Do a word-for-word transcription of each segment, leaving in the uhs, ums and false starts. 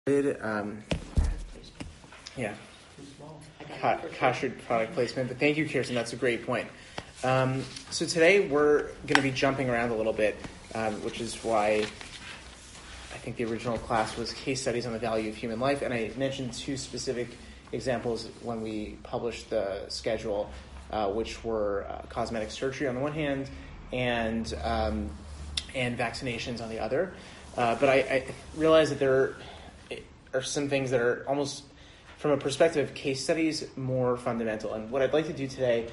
Um, yeah, Ca- Kashrut product placement. But thank you, Kirsten. That's a great point. Um, so today we're going to be jumping around a little bit, um, which is why I think the original class was case studies on the value of human life. And I mentioned two specific examples when we published the schedule, uh, which were uh, cosmetic surgery on the one hand and um, and vaccinations on the other. Uh, but I, I realize that there are are some things that are almost, from a perspective of case studies, more fundamental. And what I'd like to do today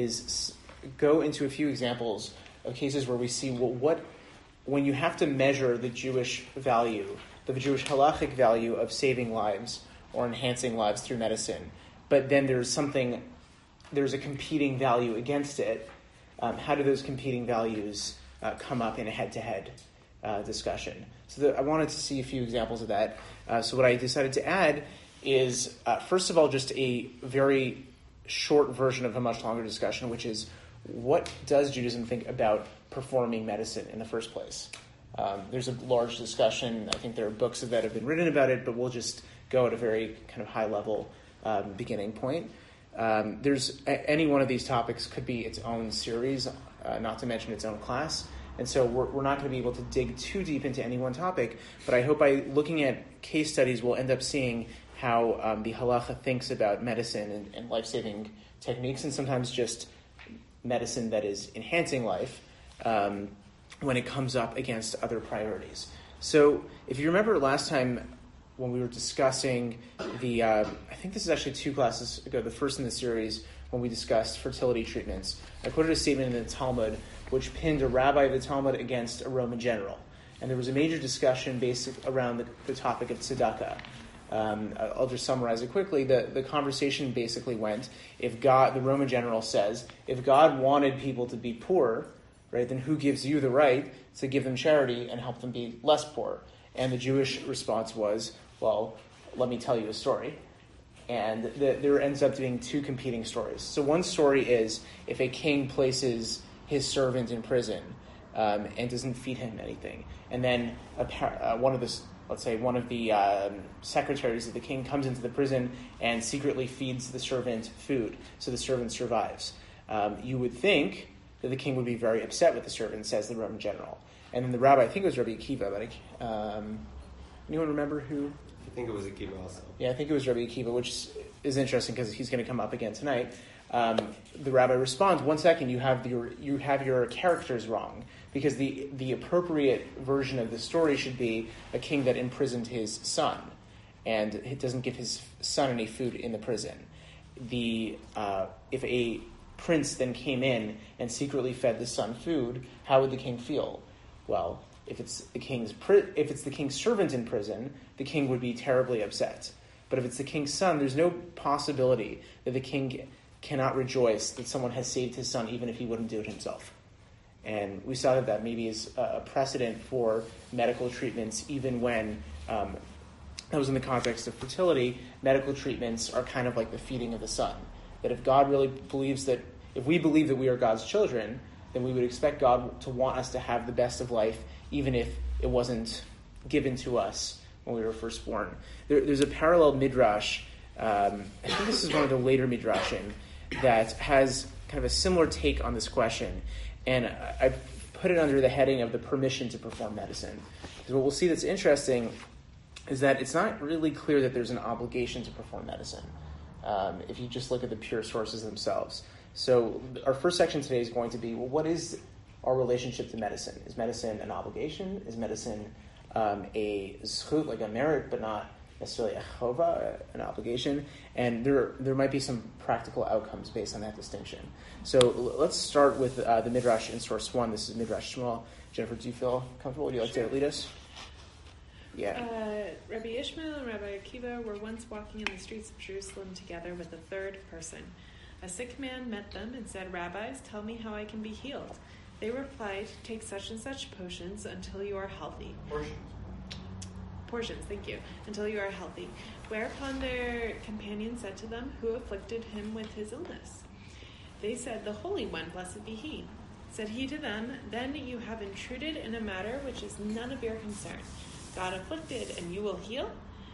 is go into a few examples of cases where we see well, what, when you have to measure the Jewish value, the Jewish halachic value of saving lives or enhancing lives through medicine, but then there's something, there's a competing value against it. Um, how do those competing values uh, come up in a head-to-head uh, discussion? So the, I wanted to see a few examples of that. Uh, so what I decided to add is, uh, first of all, just a very short version of a much longer discussion, which is, what does Judaism think about performing medicine in the first place? Um, there's a large discussion. I think there are books that have been written about it, but we'll just go at a very kind of high-level um, beginning point. Um, there's a, any one of these topics could be its own series, uh, not to mention its own class. And so we're, we're not going to be able to dig too deep into any one topic, but I hope by looking at case studies, we'll end up seeing how um, the halacha thinks about medicine and, and life-saving techniques, and sometimes just medicine that is enhancing life um, when it comes up against other priorities. So if you remember last time when we were discussing the, uh, I think this is actually two classes ago, the first in the series, when we discussed fertility treatments, I quoted a statement in the Talmud which pinned a rabbi of the Talmud against a Roman general. And there was a major discussion based around the, the topic of tzedakah. Um, I'll just summarize it quickly. The, the conversation basically went, if God, the Roman general says, if God wanted people to be poor, right, then who gives you the right to give them charity and help them be less poor? And the Jewish response was, well, let me tell you a story. And the, there ends up being two competing stories. So one story is if a king places his servant in prison um, and doesn't feed him anything, and then a par- uh, one of the, let's say one of the um, secretaries of the king comes into the prison and secretly feeds the servant food, so the servant survives. Um, you would think that the king would be very upset with the servant, says the Roman general. And then the rabbi, I think it was Rabbi Akiva, but um, anyone remember who? I think it was Akiva also. Yeah, I think it was Rabbi Akiva, which is interesting because he's going to come up again tonight. Um, the rabbi responds, one second, you have your you have your characters wrong, because the, the appropriate version of the story should be a king that imprisoned his son, and it doesn't give his son any food in the prison. The uh, if a prince then came in and secretly fed the son food, how would the king feel? Well, if it's the king's pri- if it's the king's servant in prison, the king would be terribly upset. But if it's the king's son, there's no possibility that the king cannot rejoice that someone has saved his son, even if he wouldn't do it himself. And we saw that that maybe is a precedent for medical treatments, even when um, that was in the context of fertility. Medical treatments are kind of like the feeding of the son. That if God really believes that, if we believe that we are God's children, then we would expect God to want us to have the best of life, even if it wasn't given to us when we were first born. There, there's a parallel midrash, um, I think this is one of the later midrashim, that has kind of a similar take on this question. And I, I put it under the heading of the permission to perform medicine. Because what we'll see that's interesting is that it's not really clear that there's an obligation to perform medicine, um, if you just look at the pure sources themselves. So our first section today is going to be, well, what is our relationship to medicine? Is medicine an obligation? Is medicine um, a zchut, like a merit, but not necessarily a chova, an obligation? And there there might be some practical outcomes based on that distinction. So l- let's start with uh, the Midrash in source one. This is Midrash Shmuel. Jennifer, do you feel comfortable? Would you like Sure. to lead us? Yeah. Uh, Rabbi Ishmael and Rabbi Akiva were once walking in the streets of Jerusalem together with a third person. A sick man met them and said, "Rabbis, tell me how I can be healed." They replied, "Take such and such potions until you are healthy." Portions. Portions, thank you. Until you are healthy. Whereupon their companion said to them, "Who afflicted him with his illness?" They said, "The Holy One, blessed be he." Said he to them, "Then you have intruded in a matter which is none of your concern. God afflicted, and you will heal?"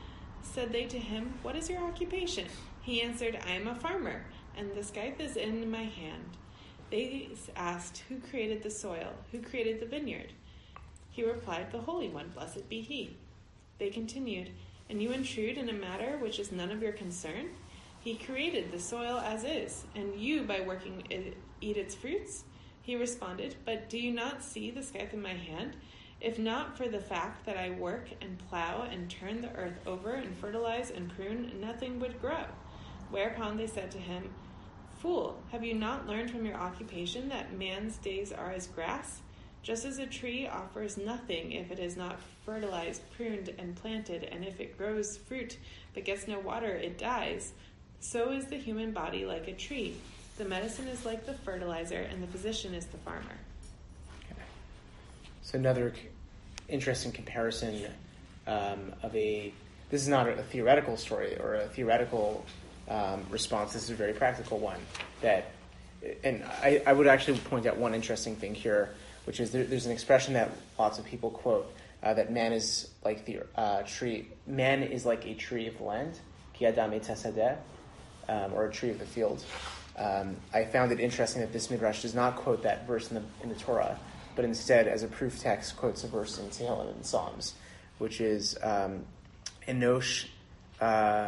Said they to him, "What is your occupation?" He answered, "I am a farmer, and the scythe is in my hand." They asked, "Who created the soil? Who created the vineyard?" He replied, "The Holy One, blessed be he." They continued, "And you intrude in a matter which is none of your concern? He created the soil as is, and you, by working, it, eat its fruits?" He responded, "But do you not see the scythe in my hand? If not for the fact that I work and plow and turn the earth over and fertilize and prune, nothing would grow." Whereupon they said to him, "Fool, have you not learned from your occupation that man's days are as grass? Just as a tree offers nothing if it is not fertilized, pruned, and planted, and if it grows fruit but gets no water, it dies, so is the human body like a tree. The medicine is like the fertilizer, and the physician is the farmer." Okay. So another interesting comparison um, of a, this is not a theoretical story or a theoretical um, response, this is a very practical one. That, and I, I would actually point out one interesting thing here, which is there, there's an expression that lots of people quote, uh, that man is like the uh, tree, man is like a tree of the land, ki adam etz hasadeh, um, or a tree of the field. Um, I found it interesting that this midrash does not quote that verse in the in the Torah, but instead, as a proof text, quotes a verse in Tehillim and Psalms, which is um, Enosh, uh,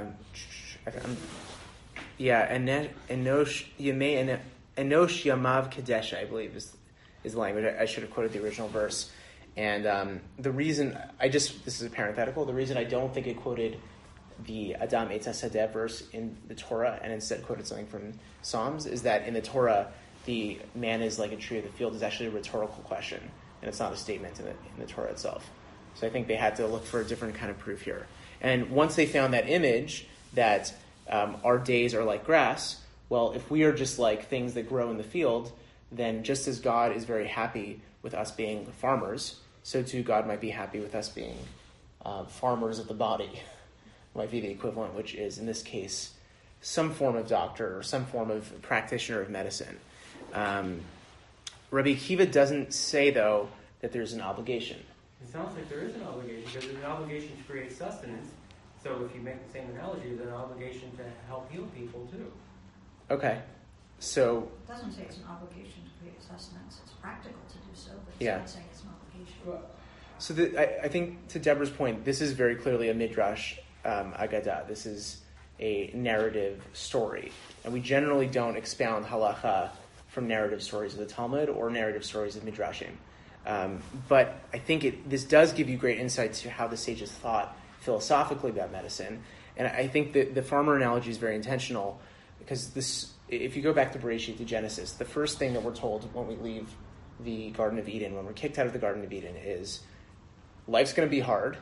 yeah, Enosh Yamei Enosh Yamav Kadesh, I believe is is the language. I, I should have quoted the original verse, and um, the reason I just this is a parenthetical. The reason I don't think it quoted the Adam Etz HaSadeh verse in the Torah and instead quoted something from Psalms is that in the Torah, the man is like a tree of the field is actually a rhetorical question, and it's not a statement in the, in the Torah itself. So I think they had to look for a different kind of proof here. And once they found that image that um, our days are like grass, well, if we are just like things that grow in the field, then just as God is very happy with us being farmers, so too God might be happy with us being uh, farmers of the body. Might be the equivalent, which is, in this case, some form of doctor or some form of practitioner of medicine. Um, Rabbi Akiva doesn't say, though, that there's an obligation. It sounds like there is an obligation, because there's an obligation to create sustenance. So if you make the same analogy, there's an obligation to help heal people, too. Okay. So... It doesn't say it's an obligation to create sustenance. It's practical to do so, but it's yeah. not saying it's an obligation. Well, so the, I, I think, to Deborah's point, this is very clearly a midrash um, agadah. This is a narrative story. And we generally don't expound halacha from narrative stories of the Talmud or narrative stories of midrashim. Um, but I think it, this does give you great insight to how the sages thought philosophically about medicine. And I think that the farmer analogy is very intentional, because this, if you go back to Bereshit, to Genesis, the first thing that we're told when we leave the Garden of Eden, when we're kicked out of the Garden of Eden, is life's going to be hard,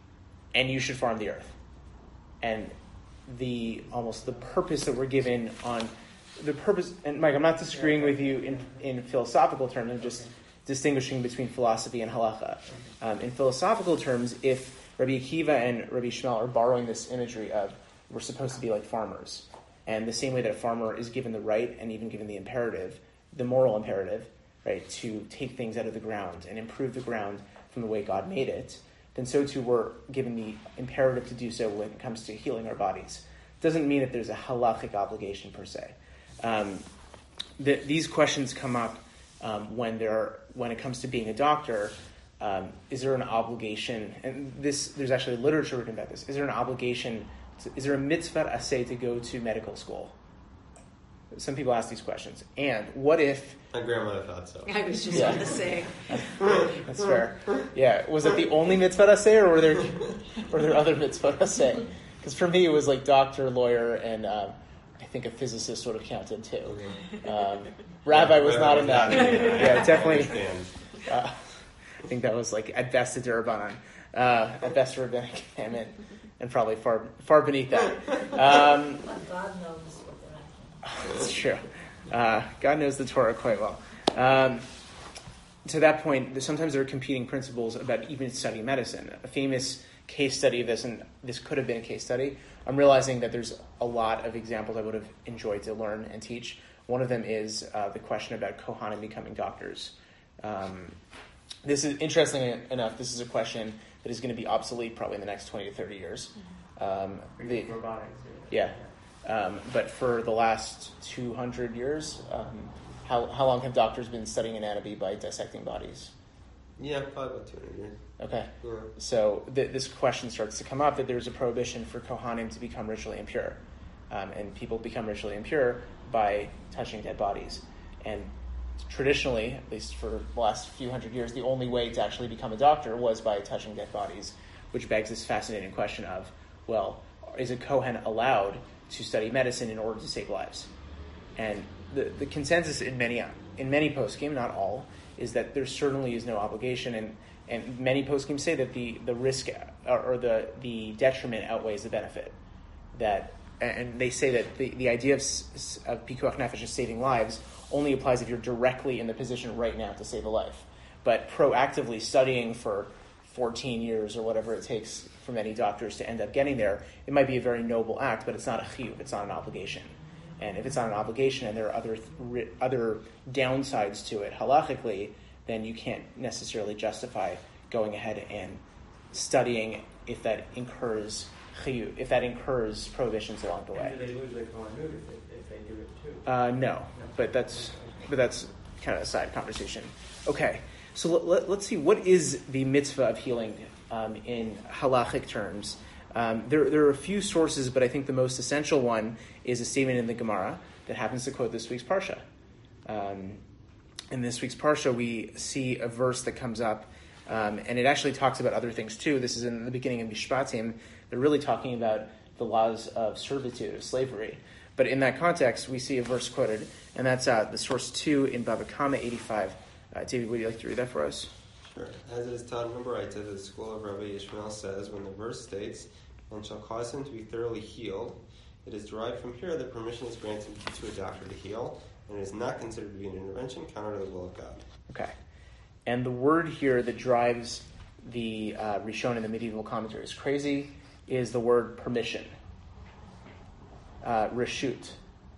and you should farm the earth. And the almost the purpose that we're given on the purpose, and Mike, I'm not disagreeing with you in, in philosophical terms, I'm just distinguishing between philosophy and halacha. Um, in philosophical terms, if Rabbi Akiva and Rabbi Shmuel are borrowing this imagery of we're supposed to be like farmers, and the same way that a farmer is given the right and even given the imperative, the moral imperative, right, to take things out of the ground and improve the ground from the way God made it, then so too we're given the imperative to do so when it comes to healing our bodies. Doesn't mean that there's a halachic obligation per se. Um, the, these questions come up um, when there are, when it comes to being a doctor. Um, is there an obligation? And this, there's actually literature written about this. Is there an obligation? To, is there a mitzvah aseh to go to medical school? Some people ask these questions. And what if... My grandmother thought so. I was just Yeah. going to say. That's fair. Yeah. Was it the only mitzvah aseh, or were there, were there other mitzvah aseh? Because for me, it was like doctor, lawyer, and um, I think a physicist sort of counted too. Um, rabbi was not in that. Yeah, definitely. Uh, I think that was like at best a d'Rabbanan, uh, at best a rabbinic commandment, and probably far far beneath that. Um, God knows what they're asking. That's true. Uh, God knows the Torah quite well. Um, to that point, sometimes there are competing principles about even studying medicine. A famous case study of this, and this could have been a case study, I'm realizing that there's a lot of examples I would have enjoyed to learn and teach. One of them is uh, the question about Kohanim becoming doctors. Um, this is, interesting enough, this is a question that is going to be obsolete probably in the next twenty to thirty years. Um, the, robotics. yeah. Um, but for the last two hundred years, um, how how long have doctors been studying anatomy by dissecting bodies? Yeah, probably about two hundred years. Okay. Yeah. So th- this question starts to come up that there's a prohibition for Kohanim to become ritually impure. Um, and people become ritually impure by touching dead bodies. And traditionally, at least for the last few hundred years, the only way to actually become a doctor was by touching dead bodies, which begs this fascinating question of, well, is a Kohen allowed to study medicine in order to save lives? And the, the consensus in many in many poskim, not all, is that there certainly is no obligation, and, and many poskim say that the, the risk or, or the, the detriment outweighs the benefit. That and they say that the, the idea of, of pikuach nefesh as saving lives only applies if you're directly in the position right now to save a life. But proactively studying for fourteen years or whatever it takes for many doctors to end up getting there, it might be a very noble act, but it's not a chiyuv, it's not an obligation. And if it's not an obligation and there are other th- other downsides to it halachically, then you can't necessarily justify going ahead and studying if that incurs chiyuv, if that incurs prohibitions along the way. And do they lose their kohanut if they, if they do it too? Uh, no, but that's but that's kind of a side conversation. Okay, so let, let, let's see, what is the mitzvah of healing um, in halachic terms? Um, there, there are a few sources, but I think the most essential one is a statement in the Gemara that happens to quote this week's Parsha. Um, in this week's Parsha, we see a verse that comes up, um, and it actually talks about other things too. This is in the beginning of Mishpatim. They're really talking about the laws of servitude, of slavery. But in that context, we see a verse quoted, and that's uh, the source two in Bava Kama eighty-five. Uh, David, would you like to read that for us? Sure. As it is taught in Baraita, the school of Rabbi Yishmael says, when the verse states, and shall cause him to be thoroughly healed, it is derived from here that permission is granted to a doctor to heal, and it is not considered to be an intervention counter to the will of God. Okay. And the word here that drives the uh, Rishon in the medieval commentaries crazy is the word permission. Uh, reshut.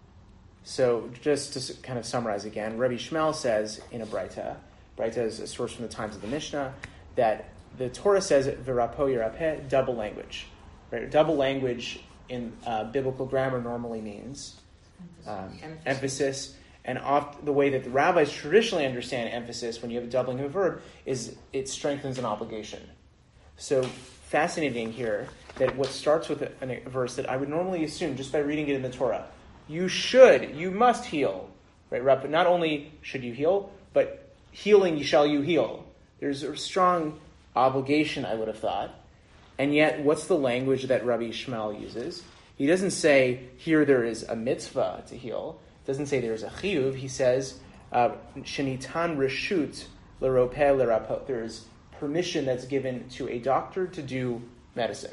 So just to kind of summarize again, Rabbi Shmuel says in a Braita, Braita is a source from the times of the Mishnah, that the Torah says v'rapo yirapeh, double language. Right? Double language in uh, biblical grammar normally means um, emphasis. emphasis. And oft, the way that the rabbis traditionally understand emphasis when you have a doubling of a verb is it strengthens an obligation. So fascinating here that what starts with a, a verse that I would normally assume just by reading it in the Torah, you should, you must heal. Right? Not only should you heal, but healing shall you heal. There's a strong obligation, I would have thought. And yet, what's the language that Rabbi Yishmael uses? He doesn't say, here there is a mitzvah to heal. Doesn't say there's a chiyuv. He says, shenitan reshut l'ropeh l'rapo. There's permission that's given to a doctor to do medicine.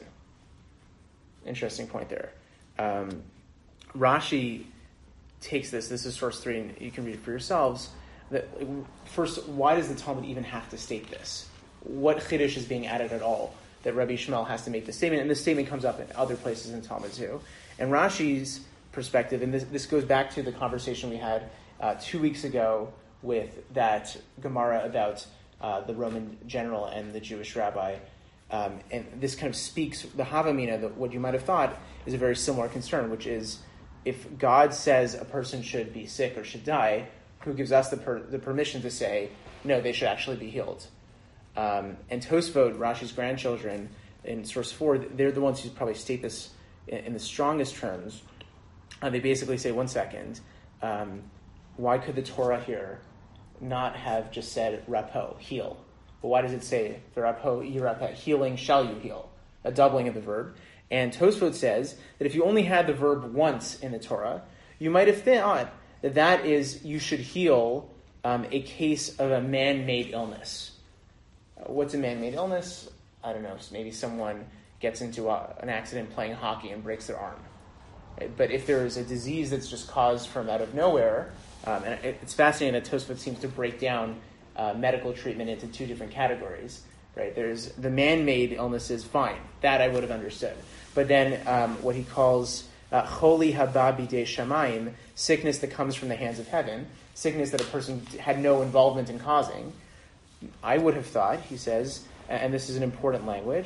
Interesting point there. Um, Rashi takes this. This is source three, and you can read it for yourselves. That, first, why does the Talmud even have to state this? What chiddush is being added at all that Rabbi Yishmael has to make this statement? And this statement comes up in other places in Talmud too. And Rashi's perspective, and this, this goes back to the conversation we had uh, two weeks ago with that Gemara about uh, the Roman general and the Jewish rabbi. Um, and this kind of speaks, the Havamina, the, what you might have thought is a very similar concern, which is if God says a person should be sick or should die, who gives us the, per, the permission to say, no, they should actually be healed? Um, and Tosfot, Rashi's grandchildren, in source four, they're the ones who probably state this in, in the strongest terms. Uh, they basically say, one second, um, why could the Torah here not have just said rapo, heal? But why does it say, v'rapo yirapeh, healing shall you heal? A doubling of the verb. And Tosfot says that if you only had the verb once in the Torah, you might have thought that that is, you should heal um, a case of a man-made illness. Uh, what's a man-made illness? I don't know, maybe someone gets into a, an accident playing hockey and breaks their arm. Right? But if there is a disease that's just caused from out of nowhere, um, and it, it's fascinating that Tosfot seems to break down uh, medical treatment into two different categories. Right? There's the man-made illnesses, fine. That I would have understood. But then um, what he calls choli haba bidei shamayim, sickness that comes from the hands of heaven, sickness that a person had no involvement in causing, I would have thought, he says, and this is an important language,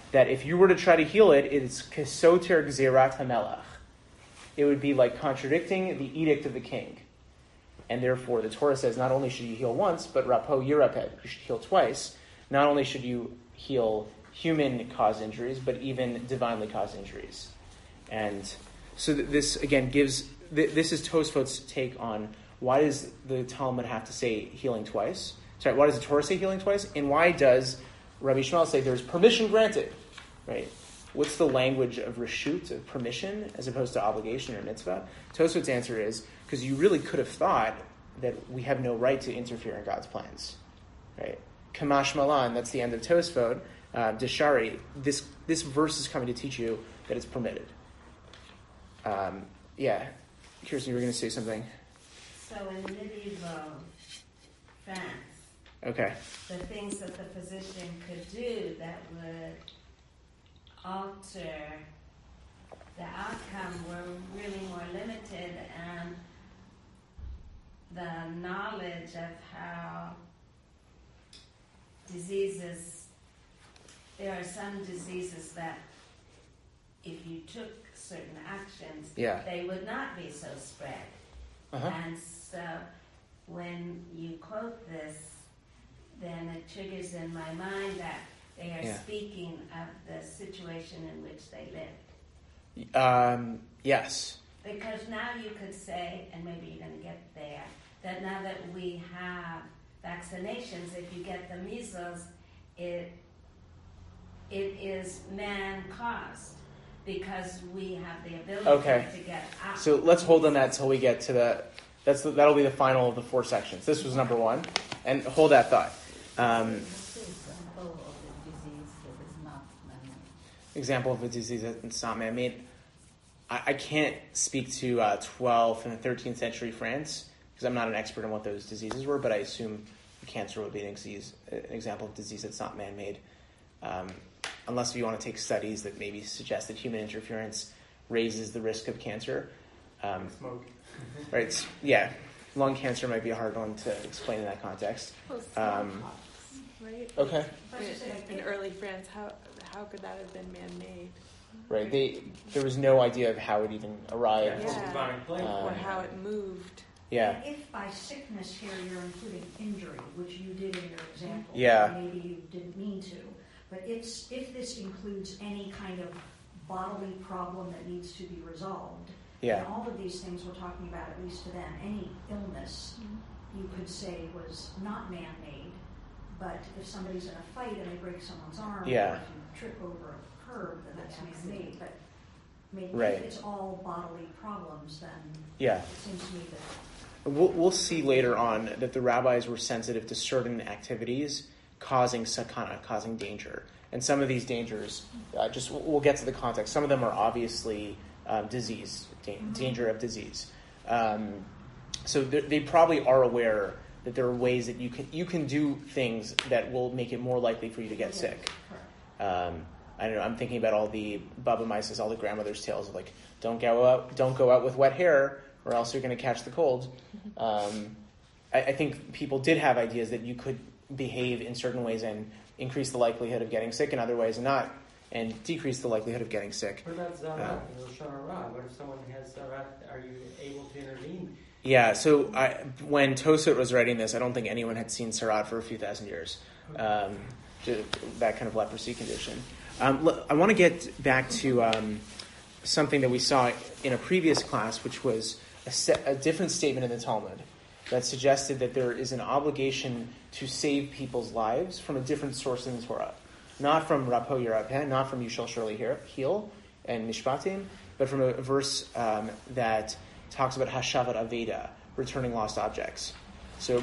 that if you were to try to heal it, it's kesoter gzerat hamelach. It would be like contradicting the edict of the king. And therefore, the Torah says not only should you heal once, but rapo yirapeh, you should heal twice. Not only should you heal human-caused injuries, but even divinely caused injuries. And so this, again, gives... This is Tosfot's take on why does the Talmud have to say healing twice? Sorry, why does the Torah say healing twice? And why does Rabbi Yishmael say there's permission granted? Right? What's the language of reshut, of permission, as opposed to obligation or mitzvah? Tosfot's answer is, because you really could have thought that we have no right to interfere in God's plans. Right? Kamash Malan, that's the end of Tosfot. Uh, Deshari, this this verse is coming to teach you that it's permitted. Um, yeah. Kirsten, you were going to say something. So in medieval France, okay, the things that the physician could do that would alter the outcome were really more limited, and the knowledge of how diseases, there are some diseases that if you took certain actions, yeah. they would not be so spread. Uh-huh. And so when you quote this, then it triggers in my mind that they are yeah. speaking of the situation in which they lived. Um, yes. Because now you could say, and maybe you're going to get there, that now that we have vaccinations, if you get the measles, it it is man-caused because we have the ability okay. to get out. So let's hold on that till we get to the. That's the, that'll be the final of the four sections. This was number one, and hold that thought. Um, example of a disease that's not man-made. I, I can't speak to uh, twelfth and thirteenth century France because I'm not an expert on what those diseases were, but I assume cancer would be an, disease, an example of disease that's not man-made. Um, unless you want to take studies that maybe suggest that human interference raises the risk of cancer. Um, Smoke. right? Yeah, lung cancer might be a hard one to explain in that context. Well, Um, smallpox, right? okay. In, in early France, how how could that have been man-made? Right. They there was no idea of how it even arrived. Yeah. Bubonic plague. Uh, Or how it moved? Yeah. And if by sickness here you're including injury, which you did in your example, Yeah. maybe you didn't mean to, but if, if this includes any kind of bodily problem that needs to be resolved, Yeah. and all of these things we're talking about, at least to them, any illness you could say was not man-made, but if somebody's in a fight and they break someone's arm, Yeah. or if you trip over a curb, then that's man-made. But I mean, Right. if it's all bodily problems, then Yeah. it seems to me that We'll, we'll see later on that the rabbis were sensitive to certain activities causing sakana, causing danger. And some of these dangers, uh, just we'll get to the context. Some of them are obviously um, disease, da- danger of disease. Um, so they probably are aware that there are ways that you can you can do things that will make it more likely for you to get sick. Um, I don't know. I'm thinking about all the Baba Mises, all the grandmother's tales of like, don't go out, don't go out with wet hair, or else you're going to catch the cold. Um, I, I think people did have ideas that you could behave in certain ways and increase the likelihood of getting sick in other ways and not, and decrease the likelihood of getting sick. What about Zarat? Uh, You know, Shara. What if someone has Zarat? Are you able to intervene? Yeah, so I, when Tosfot was writing this, I don't think anyone had seen Sarat for a few thousand years, um, to, that kind of leprosy condition. Um, l- I want to get back to um, something that we saw in a previous class, which was a, se- a different statement in the Talmud that suggested that there is an obligation to save people's lives from a different source in the Torah. Not from Rapo Yerapeh, not from You Shall Surely Heal and Mishpatim, but from a verse um, that talks about Hashavat Aveda, returning lost objects. So,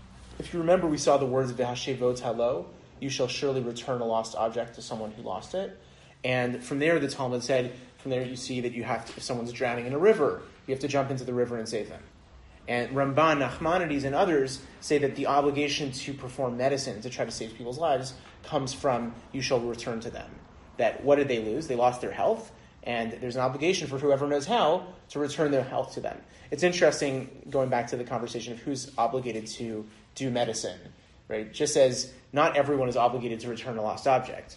if you remember, we saw the words of V'hashevot halo, you shall surely return a lost object to someone who lost it. And from there, the Talmud said, from there you see that you have to, if someone's drowning in a river, you have to jump into the river and save them. And Ramban, Nachmanides, and others say that the obligation to perform medicine to try to save people's lives comes from you shall return to them. That what did they lose? They lost their health, and there's an obligation for whoever knows how to return their health to them. It's interesting, going back to the conversation of who's obligated to do medicine, right? Just as not everyone is obligated to return a lost object.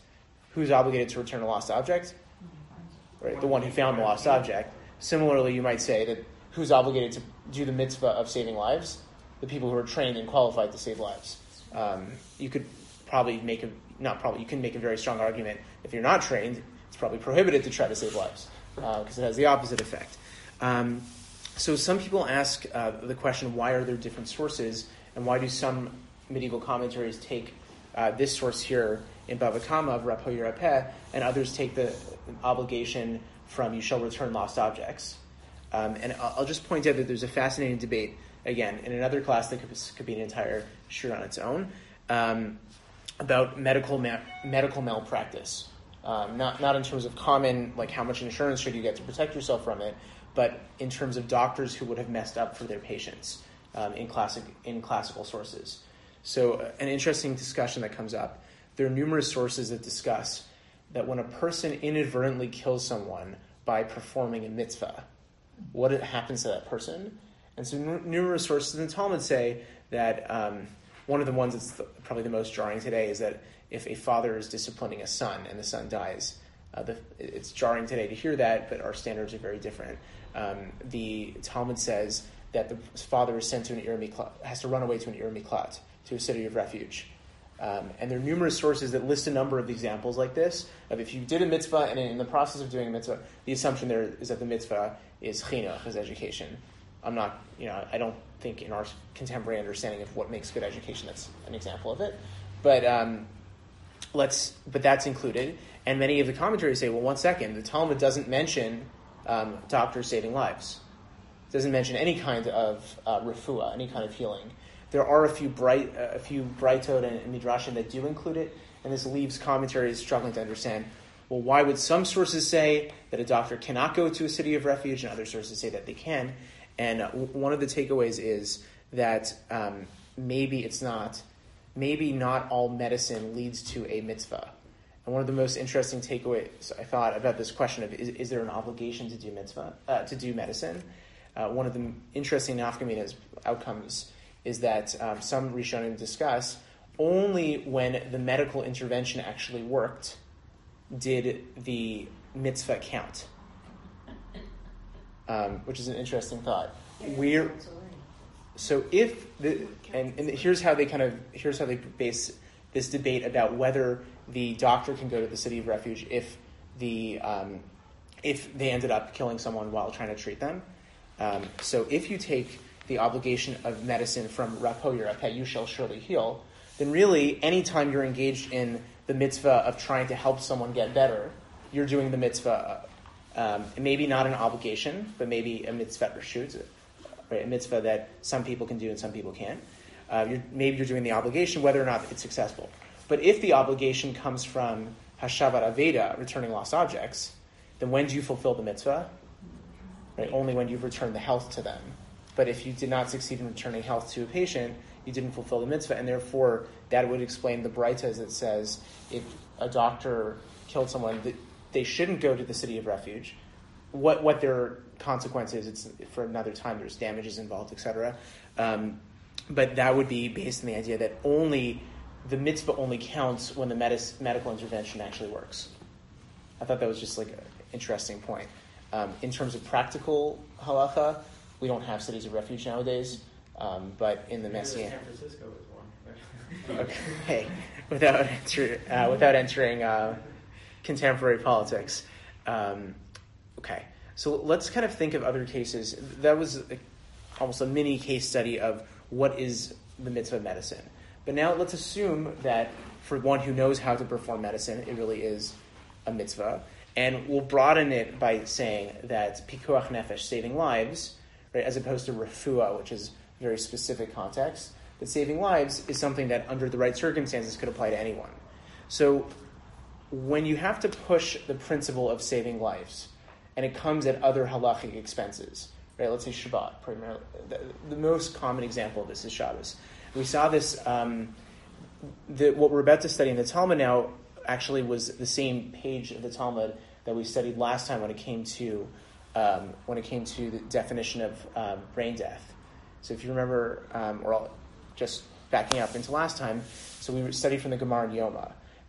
who's obligated to return a lost object? Right, the one who found the lost object. Similarly, you might say that who's obligated to do the mitzvah of saving lives? The people who are trained and qualified to save lives. Um, you could probably make a, not probably, you can make a very strong argument. If you're not trained, it's probably prohibited to try to save lives because uh, it has the opposite effect. Um, so some people ask uh, the question, why are there different sources, and why do some medieval commentaries take uh, this source here in Bava Kama of Rav Hoyer Rapeh, and others take the obligation from you shall return lost objects. Um, and I'll, I'll just point out that there's a fascinating debate, again, in another class that could, could be an entire shiur on its own, um, about medical ma- medical malpractice. Um, not not in terms of common, like how much insurance should you get to protect yourself from it, but in terms of doctors who would have messed up for their patients um, in classic in classical sources. So uh, an interesting discussion that comes up. There are numerous sources that discuss that when a person inadvertently kills someone by performing a mitzvah, what happens to that person? And so n- numerous sources in the Talmud say that um, one of the ones that's the, probably the most jarring today is that if a father is disciplining a son and the son dies, uh, the, it's jarring today to hear that, but our standards are very different. Um, the Talmud says that the father is sent to an Ir Miklat, has to run away to an Ir Miklat, to a city of refuge. Um, and there are numerous sources that list a number of examples like this, of if you did a mitzvah and in the process of doing a mitzvah, the assumption there is that the mitzvah is chinuch, is education. I'm not, you know, I don't think in our contemporary understanding of what makes good education that's an example of it. But um, let's, but that's included. And many of the commentaries say, well, one second, the Talmud doesn't mention um, doctors saving lives. It doesn't mention any kind of uh, refuah, any kind of healing. There are a few bright, uh, a few Braitot and, and Midrashim that do include it, and this leaves commentaries struggling to understand, well, why would some sources say that a doctor cannot go to a city of refuge, and other sources say that they can? And uh, w- one of the takeaways is that um, maybe it's not, maybe not all medicine leads to a mitzvah. And one of the most interesting takeaways I thought about this question of is, is there an obligation to do mitzvah, uh, to do medicine? Uh, one of the interesting nafkaminas outcomes is that um, some Rishonim discuss only when the medical intervention actually worked did the mitzvah count, um, which is an interesting thought. We're, so if the and, and here's how they kind of here's how they base this debate about whether the doctor can go to the city of refuge if the um, if they ended up killing someone while trying to treat them. Um, so if you take the obligation of medicine from Rav Hoyer Rapeh, you shall surely heal, then really anytime you're engaged in the mitzvah of trying to help someone get better, you're doing the mitzvah, um, maybe not an obligation, but maybe a mitzvah reshut, right? A mitzvah that some people can do and some people can't. Uh, you're, maybe you're doing the obligation whether or not it's successful. But if the obligation comes from Hashavat Aveda, returning lost objects, then when do you fulfill the mitzvah? Right? Only when you've returned the health to them. But if you did not succeed in returning health to a patient, you didn't fulfill the mitzvah, and therefore that would explain the Braitas that says if a doctor killed someone, that they shouldn't go to the city of refuge. What what their consequence is, it's for another time. There's damages involved, et cetera. Um, but that would be based on the idea that only the mitzvah only counts when the medis, medical intervention actually works. I thought that was just like an interesting point. Um, in terms of practical halacha, we don't have cities of refuge nowadays, um, but in the Messianic... San Francisco is one. Okay, without, enter, uh, without entering uh, contemporary politics. Um, okay, so let's kind of think of other cases. That was a, almost a mini case study of what is the mitzvah of medicine. But now let's assume that for one who knows how to perform medicine, it really is a mitzvah. And we'll broaden it by saying that pikuach nefesh, saving lives, right, as opposed to refuah, which is a very specific context, that saving lives is something that under the right circumstances could apply to anyone. So when you have to push the principle of saving lives, and it comes at other halachic expenses, right? Let's say Shabbat, primarily. The, the most common example of this is Shabbos. We saw this, um, the, what we're about to study in the Talmud now actually was the same page of the Talmud that we studied last time when it came to um, when it came to the definition of um, brain death. So if you remember, um, or I'll just backing up into last time, so we studied from the Gemara in Yoma.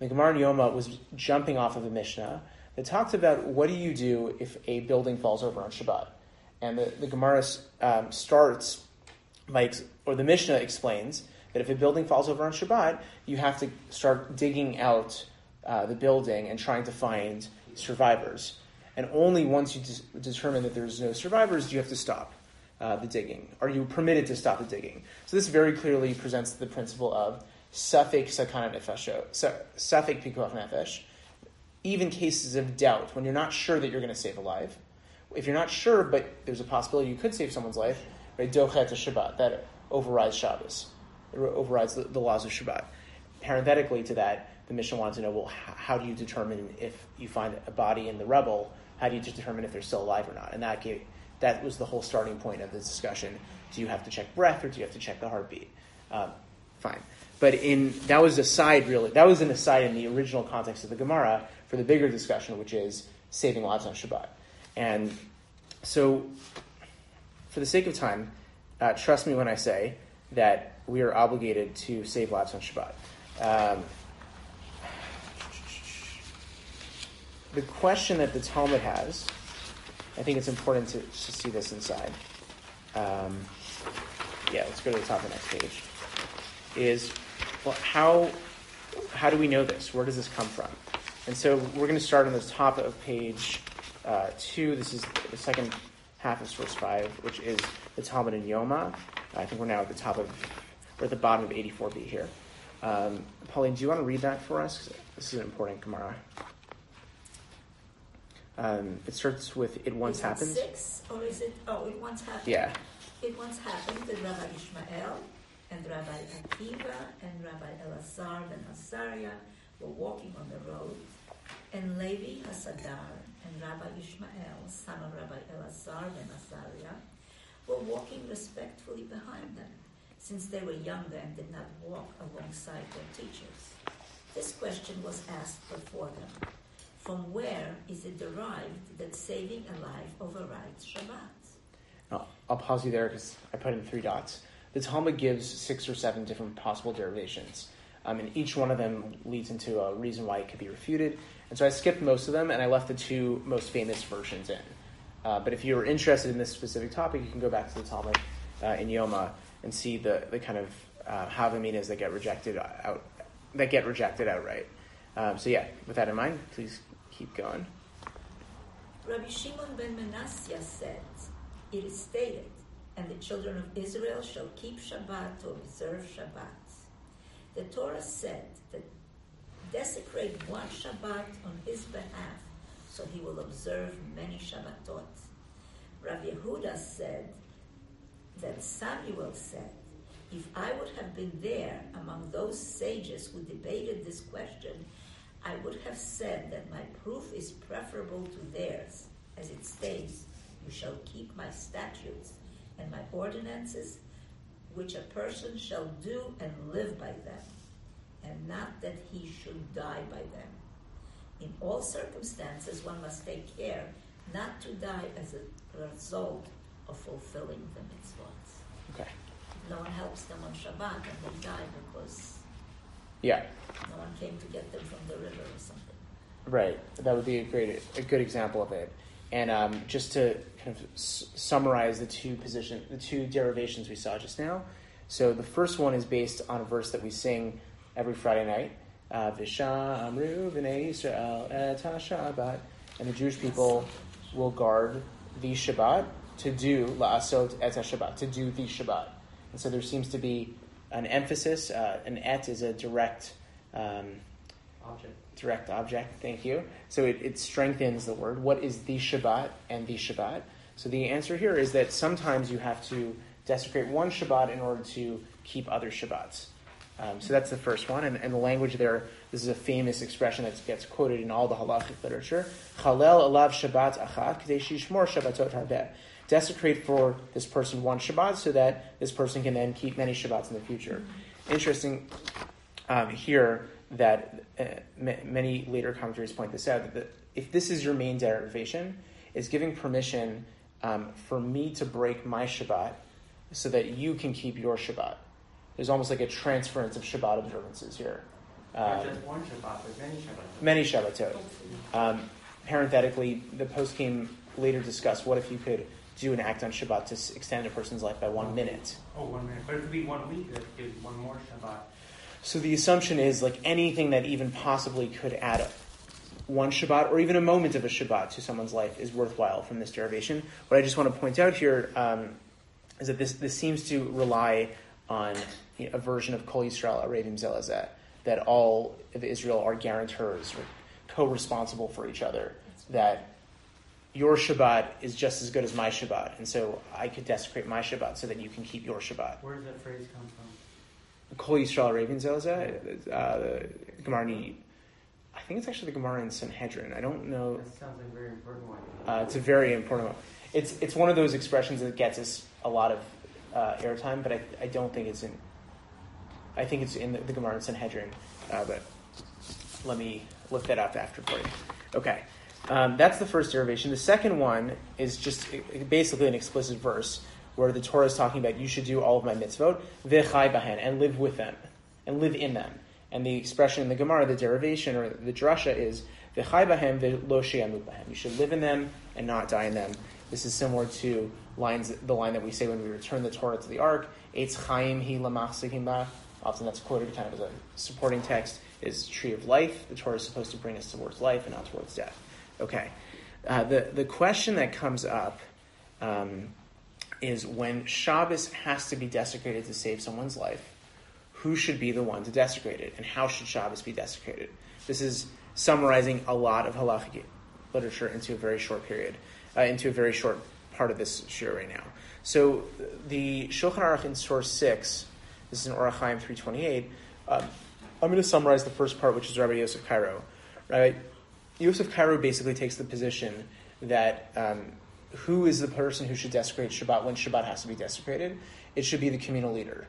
The Gemara in Yoma was jumping off of a Mishnah that talked about what do you do if a building falls over on Shabbat. And the, the Gemara um, starts by, or the Mishnah explains that if a building falls over on Shabbat, you have to start digging out uh, the building and trying to find survivors. And only once you de- determine that there's no survivors do you have to stop uh, the digging. Are you permitted to stop the digging? So this very clearly presents the principle of Safek Sakana Nefesho, Safek Pikuach Nefesh, even cases of doubt, when you're not sure that you're going to save a life. If you're not sure, but there's a possibility you could save someone's life, right? Dochet Shabbat, that overrides Shabbos. It overrides the, the laws of Shabbat. Parenthetically to that, the Mishnah wanted to know, well, how, how do you determine if you find a body in the rubble, how do you determine if they're still alive or not? And that gave, that was the whole starting point of this discussion. Do you have to check breath or do you have to check the heartbeat? Um, fine. But in that was a side, really. That was an aside in the original context of the Gemara for the bigger discussion, which is saving lives on Shabbat. And so, for the sake of time, uh, trust me when I say that we are obligated to save lives on Shabbat. Um, the question that the Talmud has, I think it's important to, to see this inside. Um, yeah, let's go to the top of the next page. Is, well, how how do we know this? Where does this come from? And so we're going to start on the top of page uh, two. This is the second half of source five, which is the Talmud in Yoma. I think we're now at the top of, we're at the bottom of eighty-four b here. Um, Pauline, do you want to read that for us? This is an important Gemara. Um, it starts with, it once is happened. It six, or is it, oh, it once happened. Yeah. It once happened that Rabbi Ishmael and Rabbi Akiva and Rabbi Elazar ben Azariah were walking on the road, and Levi Hasadar and Rabbi Ishmael, son of Rabbi Elazar ben Azariah, were walking respectfully behind them, since they were younger and did not walk alongside their teachers. This question was asked before them. From where is it derived that saving a life overrides Shabbat? I'll, I'll pause you there because I put in three dots. The Talmud gives six or seven different possible derivations. Um, and each one of them leads into a reason why it could be refuted. And so I skipped most of them, and I left the two most famous versions in. Uh, but if you're interested in this specific topic, you can go back to the Talmud uh, in Yoma and see the, the kind of uh, havaminas that get rejected out, that get rejected outright. Um, so yeah, with that in mind, please keep going. Rabbi Shimon ben Manasseh said, it is stated, and the children of Israel shall keep Shabbat to observe Shabbat. The Torah said that desecrate one Shabbat on his behalf, so he will observe many Shabbatot. Rabbi Yehuda said that Samuel said, if I would have been there among those sages who debated this question, I would have said that my proof is preferable to theirs, as it states, you shall keep my statutes and my ordinances, which a person shall do and live by them, and not that he should die by them. In all circumstances, one must take care not to die as a result of fulfilling the mitzvot. Okay. No one helps them on Shabbat and they die because Yeah. no one came to get them from the river or something. Right. That would be a great, a good example of it. And um, just to kind of s- summarize the two position, the two derivations we saw just now. So the first one is based on a verse that we sing every Friday night. V'shamru v'nei Yisrael et ha-Shabbat. And the Jewish people will guard the Shabbat to do la'asot et ha-Shabbat, to do the Shabbat. And so there seems to be an emphasis. Uh, an et is a direct um, Object. direct object. Thank you. So it, it strengthens the word. What is the Shabbat and the Shabbat? So the answer here is that sometimes you have to desecrate one Shabbat in order to keep other Shabbats. Um, so that's the first one. And, and the language there, this is a famous expression that gets quoted in all the halachic literature. Chalel alav Shabbat achat k'dei shishmor Shabbatot harbeh. Desecrate for this person one Shabbat so that this person can then keep many Shabbats in the future. Interesting um, here that uh, m- many later commentaries point this out, that the, if this is your main derivation, is giving permission um, for me to break my Shabbat so that you can keep your Shabbat. There's almost like a transference of Shabbat observances here. Not just one Shabbat, but many Shabbatot. Many Shabbatot. Um, parenthetically, the poskim later discussed what if you could do an act on Shabbat to s- extend a person's life by one minute. Oh, one minute. But it could be one week that gives one more Shabbat. So the assumption is like anything that even possibly could add up one Shabbat or even a moment of a Shabbat to someone's life is worthwhile from this derivation. What I just want to point out here um, is that this this seems to rely on you know, a version of Kol Yisrael Arevim Zelazeh, that all of Israel are guarantors or co-responsible for each other, that your Shabbat is just as good as my Shabbat, and so I could desecrate my Shabbat so that you can keep your Shabbat. Where does that phrase come from? Kol Yisrael Arevim Zelazeh, uh, the Gemara in- I think it's actually the Gemara in Sanhedrin. I don't know. That sounds like a very important one. Uh, it's a very important one. It's it's one of those expressions that gets us a lot of uh, airtime, but I I don't think it's in. I think it's in the, the Gemara in Sanhedrin, uh, but let me look that up after for you. Okay, um, that's the first derivation. The second one is just basically an explicit verse where the Torah is talking about you should do all of my mitzvot, v'chai bahen, and live with them, and live in them. And the expression in the Gemara, the derivation or the drasha is v'chai bahem v'lo she'amut bahem. You should live in them and not die in them. This is similar to lines, the line that we say when we return the Torah to the Ark. Eitz chaim hi lamachzikim ba. Often that's quoted kind of as a supporting text. Is tree of life. The Torah is supposed to bring us towards life and not towards death. Okay. Uh, the the question that comes up um, is when Shabbos has to be desecrated to save someone's life, who should be the one to desecrate it, and how should Shabbos be desecrated? This is summarizing a lot of halachic literature into a very short period, uh, into a very short part of this shir right now. So the Shulchan Aruch in source six, this is in Orach Chaim three twenty-eight. Um, I'm going to summarize the first part, which is Rabbi Yosef Karo. Rabbi Yosef Karo basically takes the position that um, who is the person who should desecrate Shabbat when Shabbat has to be desecrated? It should be the communal leader.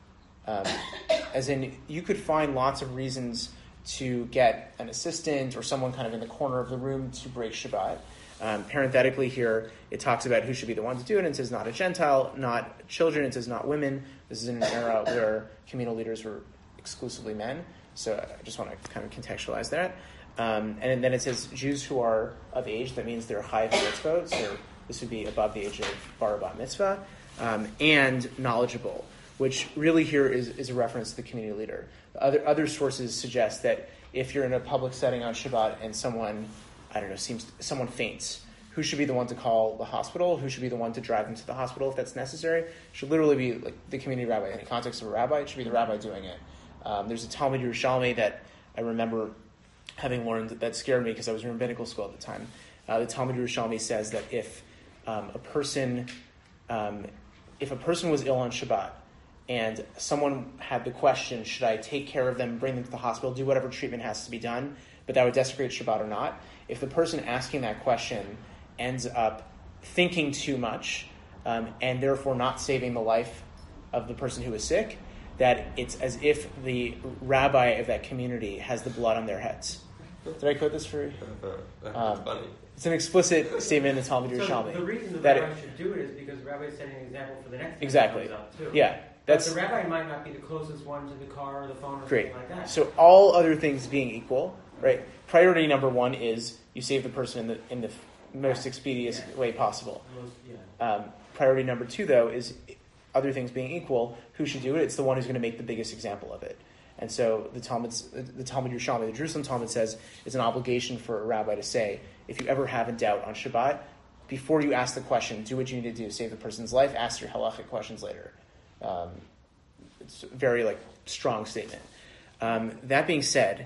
Um, as in, you could find lots of reasons to get an assistant or someone kind of in the corner of the room to break Shabbat. Um, parenthetically here, it talks about who should be the one to do it, and it says not a Gentile, not children, it says not women. This is in an era where communal leaders were exclusively men, so I just want to kind of contextualize that. Um, and then it says Jews who are of age, that means they're high mitzvot, so this would be above the age of bar bat mitzvah, um, and knowledgeable, which really here is, is a reference to the community leader. Other other sources suggest that if you're in a public setting on Shabbat and someone, I don't know, seems someone faints, who should be the one to call the hospital? Who should be the one to drive them to the hospital if that's necessary? It should literally be like the community rabbi. In the context of a rabbi, it should be the rabbi doing it. Um, there's a Talmud Yerushalmi that I remember having learned that scared me because I was in rabbinical school at the time. Uh, the Talmud Yerushalmi says that if um, a person, um, if a person was ill on Shabbat, and someone had the question, should I take care of them, bring them to the hospital, do whatever treatment has to be done, but that would desecrate Shabbat or not? If the person asking that question ends up thinking too much um, and therefore not saving the life of the person who is sick, that it's as if the rabbi of that community has the blood on their heads. Did I quote this for you? That's Um, funny. It's an explicit statement in the Talmud So Yerushalmi. the reason the that rabbi it- should do it is because the rabbi is setting an example for the next guy Exactly. that comes up too. Yeah, But that's the rabbi might not be the closest one to the car or the phone or great. something like that. So all other things being equal, right? Priority number one is you save the person in the in the most expeditious way possible. Most- yeah. Um, priority number two, though, is other things being equal, who should do it? It's the one who's going to make the biggest example of it. And so the Talmud, the Talmud Yerushalmi, the Jerusalem Talmud says it's an obligation for a rabbi to say, if you ever have a doubt on Shabbat, before you ask the question, do what you need to do, save the person's life, ask your halachic questions later. Um, it's a very like strong statement. Um, that being said,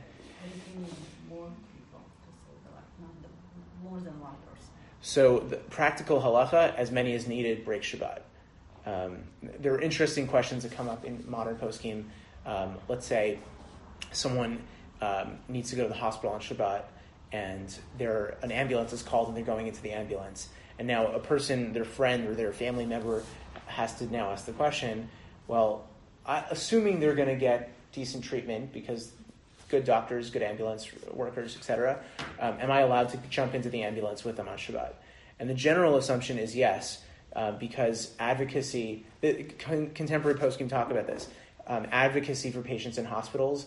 More people to save the life, not the, more than one person. so the practical halacha, as many as needed, break Shabbat. Um, there are interesting questions that come up in modern poskim. Um, let's say someone um, needs to go to the hospital on Shabbat, and there an ambulance is called, and they're going into the ambulance. And now a person, their friend or their family member, has to now ask the question, well, I, assuming they're going to get decent treatment because good doctors, good ambulance workers, et cetera, um, am I allowed to jump into the ambulance with them on Shabbat? And the general assumption is yes, uh, because advocacy, the con- contemporary poskim talk about this, um, advocacy for patients in hospitals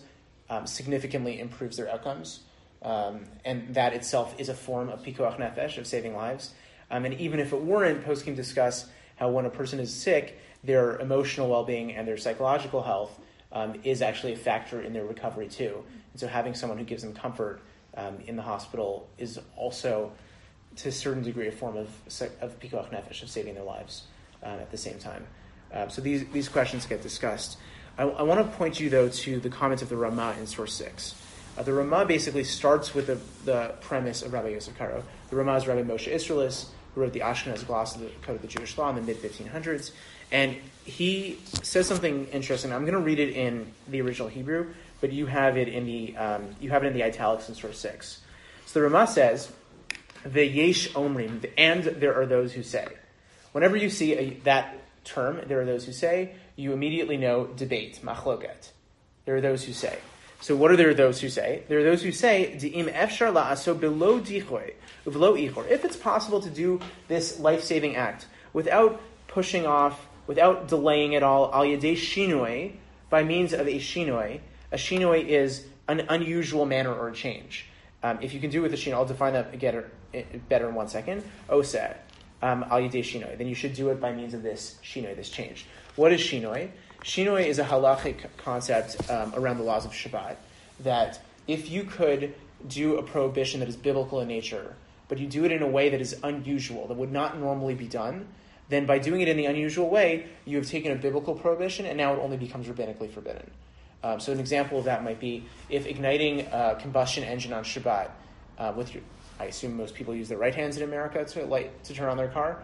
um, significantly improves their outcomes. Um, and that itself is a form of pikuach nefesh, of saving lives. Um, and even if it weren't, poskim discuss how when a person is sick, their emotional well-being and their psychological health um, is actually a factor in their recovery too. And so having someone who gives them comfort um, in the hospital is also, to a certain degree, a form of of pikuach nefesh, of saving their lives um, at the same time. Uh, so these these questions get discussed. I, I want to point you, though, to the comment of the Ramah in source six. Uh, the Ramah basically starts with the, the premise of Rabbi Yosef Karo. The Ramah is Rabbi Moshe Isserles, who wrote the Ashkenaz gloss of the Code of the Jewish Law in the mid fifteen hundreds. And he says something interesting. I'm going to read it in the original Hebrew, but you have it in the um, you have it in the italics in source six. So the Ramah says, "Ve'yesh omrim," and there are those who say. Whenever you see a, that term, there are those who say, you immediately know debate, machloket. There are those who say. So what are there those who say? There are those who say, Di'im efshar la'aso below dichoy, uvlo ichor. If it's possible to do this life-saving act without pushing off, without delaying it all, al yadei shinoi, by means of a shinoi. A shinoi is an unusual manner or a change. Um, if you can do it with a shinoi, I'll define that again better in one second. Oseh, um, al yadei shinoi. Then you should do it by means of this shinoi, this change. What is shinoi? Shinoi is a halachic concept um, around the laws of Shabbat, that if you could do a prohibition that is biblical in nature, but you do it in a way that is unusual, that would not normally be done, then by doing it in the unusual way, you have taken a biblical prohibition and now it only becomes rabbinically forbidden. Um, so an example of that might be if igniting a combustion engine on Shabbat uh, with your, I assume most people use their right hands in America to light to turn on their car.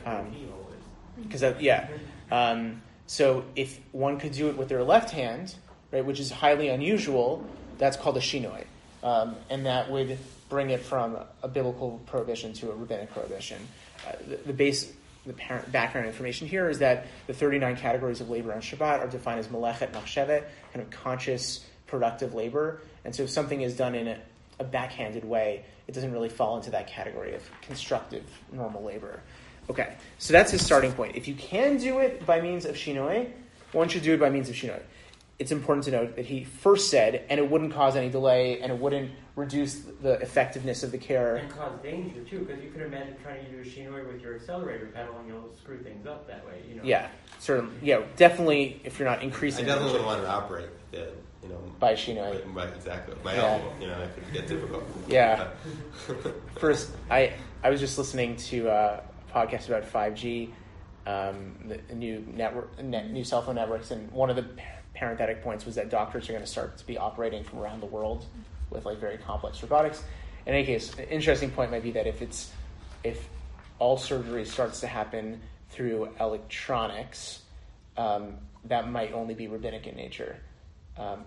Because um, yeah. Um, So if one could do it with their left hand, right, which is highly unusual, that's called a shinoi. Um, and that would bring it from a biblical prohibition to a rabbinic prohibition. Uh, the, the base, the parent, background information here is that the thirty-nine categories of labor on Shabbat are defined as melechet machshevet, kind of conscious, productive labor. And so if something is done in a, a backhanded way, it doesn't really fall into that category of constructive, normal labor. Okay, so that's his starting point. If you can do it by means of shinoi, one should do it by means of shinoi. It's important to note that he first said, and it wouldn't cause any delay, and it wouldn't reduce the effectiveness of the care. And cause danger, too, because you could imagine trying to do a shinoi with your accelerator pedal, and you'll screw things up that way, you know. Yeah, certainly. Yeah, definitely, if you're not increasing... I definitely wouldn't want to operate with it, you know. By shinoi. By, exactly. My yeah. elbow, you know, it could get difficult. Yeah. First, I, I was just listening to... Uh, podcast about five G, um, the new network, net, new cell phone networks, and one of the parenthetic points was that doctors are going to start to be operating from around the world with like very complex robotics. In any case, an interesting point might be that if it's if all surgery starts to happen through electronics, um, that might only be rabbinic in nature. Um,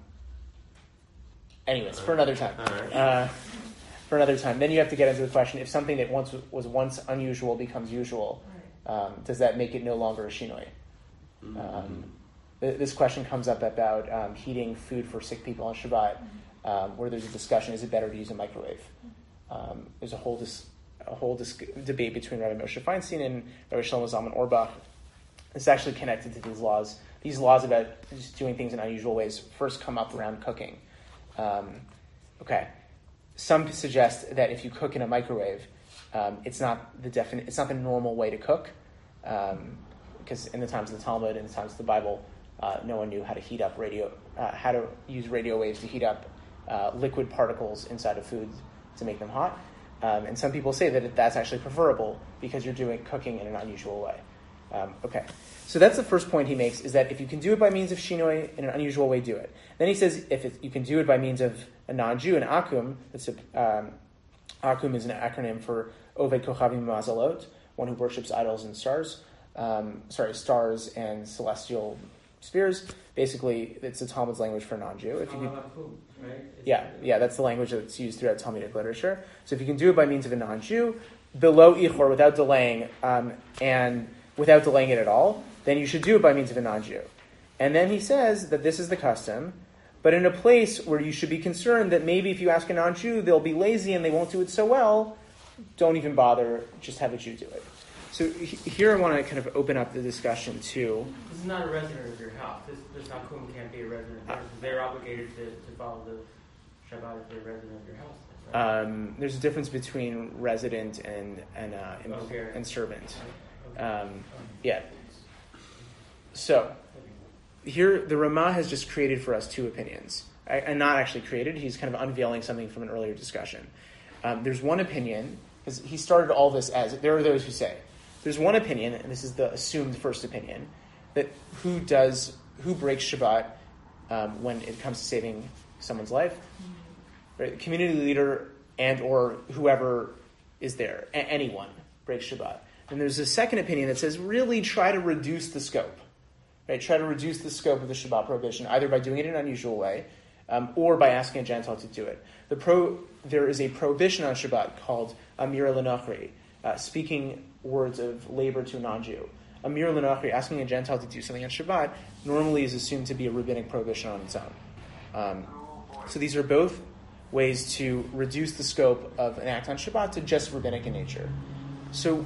anyways, for another time. Uh, For another time. Then you have to get into the question, if something that once was once unusual becomes usual, um, does that make it no longer a shinoi? Mm-hmm. Um, th- this question comes up about um, heating food for sick people on Shabbat, um, where there's a discussion, is it better to use a microwave? Um, there's a whole dis- a whole dis- debate between Rabbi Moshe Feinstein and Rabbi Shlomo Zalman Auerbach. It's actually connected to these laws. These laws about just doing things in unusual ways first come up around cooking. Um, okay. Some suggest that if you cook in a microwave, um, it's not the defini- it's not the normal way to cook, um, because in the times of the Talmud, in the times of the Bible, uh, no one knew how to heat up radio, uh, how to use radio waves to heat up uh, liquid particles inside of food to make them hot. Um, and some people say that that's actually preferable because you're doing cooking in an unusual way. Um, okay, so that's the first point he makes, is that if you can do it by means of shinoi in an unusual way, do it. Then he says if it, you can do it by means of a non-Jew, an akum, that's a, um, akum is an acronym for Oved Kochavim Mazalot, one who worships idols and stars, um, sorry, stars and celestial spheres. Basically, it's the Talmud's language for non-Jew. If you could, right? yeah, yeah, that's the language that's used throughout Talmudic literature. So if you can do it by means of a non-Jew, below ichor, without delaying, um, and without delaying it at all, then you should do it by means of a non-Jew. And then he says that this is the custom, but in a place where you should be concerned that maybe if you ask a non-Jew, they'll be lazy and they won't do it so well, don't even bother, just have a Jew do it. So he, here I want to kind of open up the discussion to. This is not a resident of your house. This this hakum can't be a resident of yours. They're obligated to, to follow the Shabbat if they're a resident of your house. Right? Um, there's a difference between resident and and uh, and, Okay. and servant. Okay. Um, yeah. So here the Ramah has just created for us two opinions, I, and not actually created. He's kind of unveiling something from an earlier discussion. Um, there's one opinion, because he started all this as, there are those who say, there's one opinion, and this is the assumed first opinion, that who does, who breaks Shabbat um, when it comes to saving someone's life? Right? The community leader and or whoever is there, a- anyone breaks Shabbat. And there's a second opinion that says, really try to reduce the scope. Right? Try to reduce the scope of the Shabbat prohibition, either by doing it in an unusual way, um, or by asking a Gentile to do it. The pro, there is a prohibition on Shabbat called Amir L'Nochri, uh, speaking words of labor to a non-Jew. Amir L'Nochri, asking a Gentile to do something on Shabbat, normally is assumed to be a rabbinic prohibition on its own. Um, so these are both ways to reduce the scope of an act on Shabbat to just rabbinic in nature. So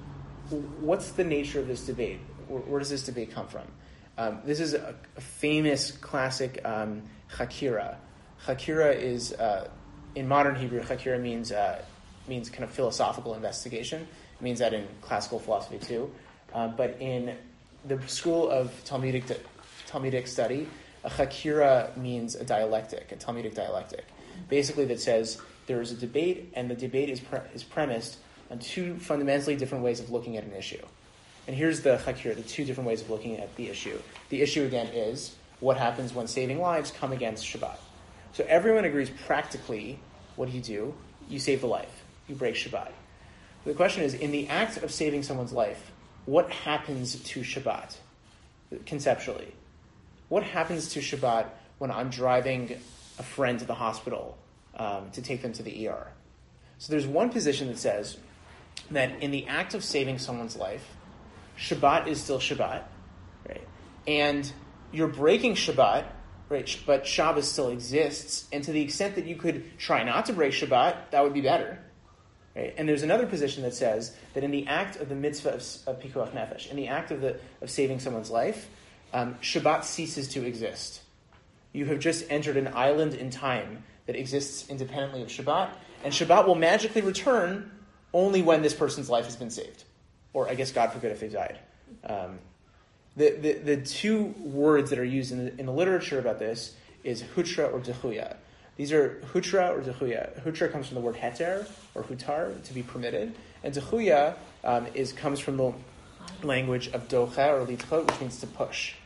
what's the nature of this debate? Where, where does this debate come from? Um, this is a, a famous classic um, chakira. Chakira is, uh, in modern Hebrew, chakira means uh, means kind of philosophical investigation. It means that in classical philosophy too. Uh, but in the school of Talmudic, Talmudic study, a chakira means a dialectic, a Talmudic dialectic. Basically that says there is a debate, and the debate is pre- is premised on two fundamentally different ways of looking at an issue. And here's the chakir, the two different ways of looking at the issue. The issue, again, is what happens when saving lives come against Shabbat. So everyone agrees practically, what do you do? You save the life. You break Shabbat. The question is, in the act of saving someone's life, what happens to Shabbat, conceptually? What happens to Shabbat when I'm driving a friend to the hospital um, to take them to the E R? So there's one position that says that in the act of saving someone's life, Shabbat is still Shabbat, right? And you're breaking Shabbat, right? But Shabbos still exists, and to the extent that you could try not to break Shabbat, that would be better, right? And there's another position that says that in the act of the mitzvah of, of pikuach nefesh, in the act of the of saving someone's life, um, Shabbat ceases to exist. You have just entered an island in time that exists independently of Shabbat, and Shabbat will magically return only when this person's life has been saved. Or I guess, God forbid, if they died. Um, the, the the two words that are used in the, in the literature about this is hutra or dechuya. These are hutra or dechuya. Hutra comes from the word heter or hutar, to be permitted, and dechuya um, is comes from the language of docha or litchot, which means to push.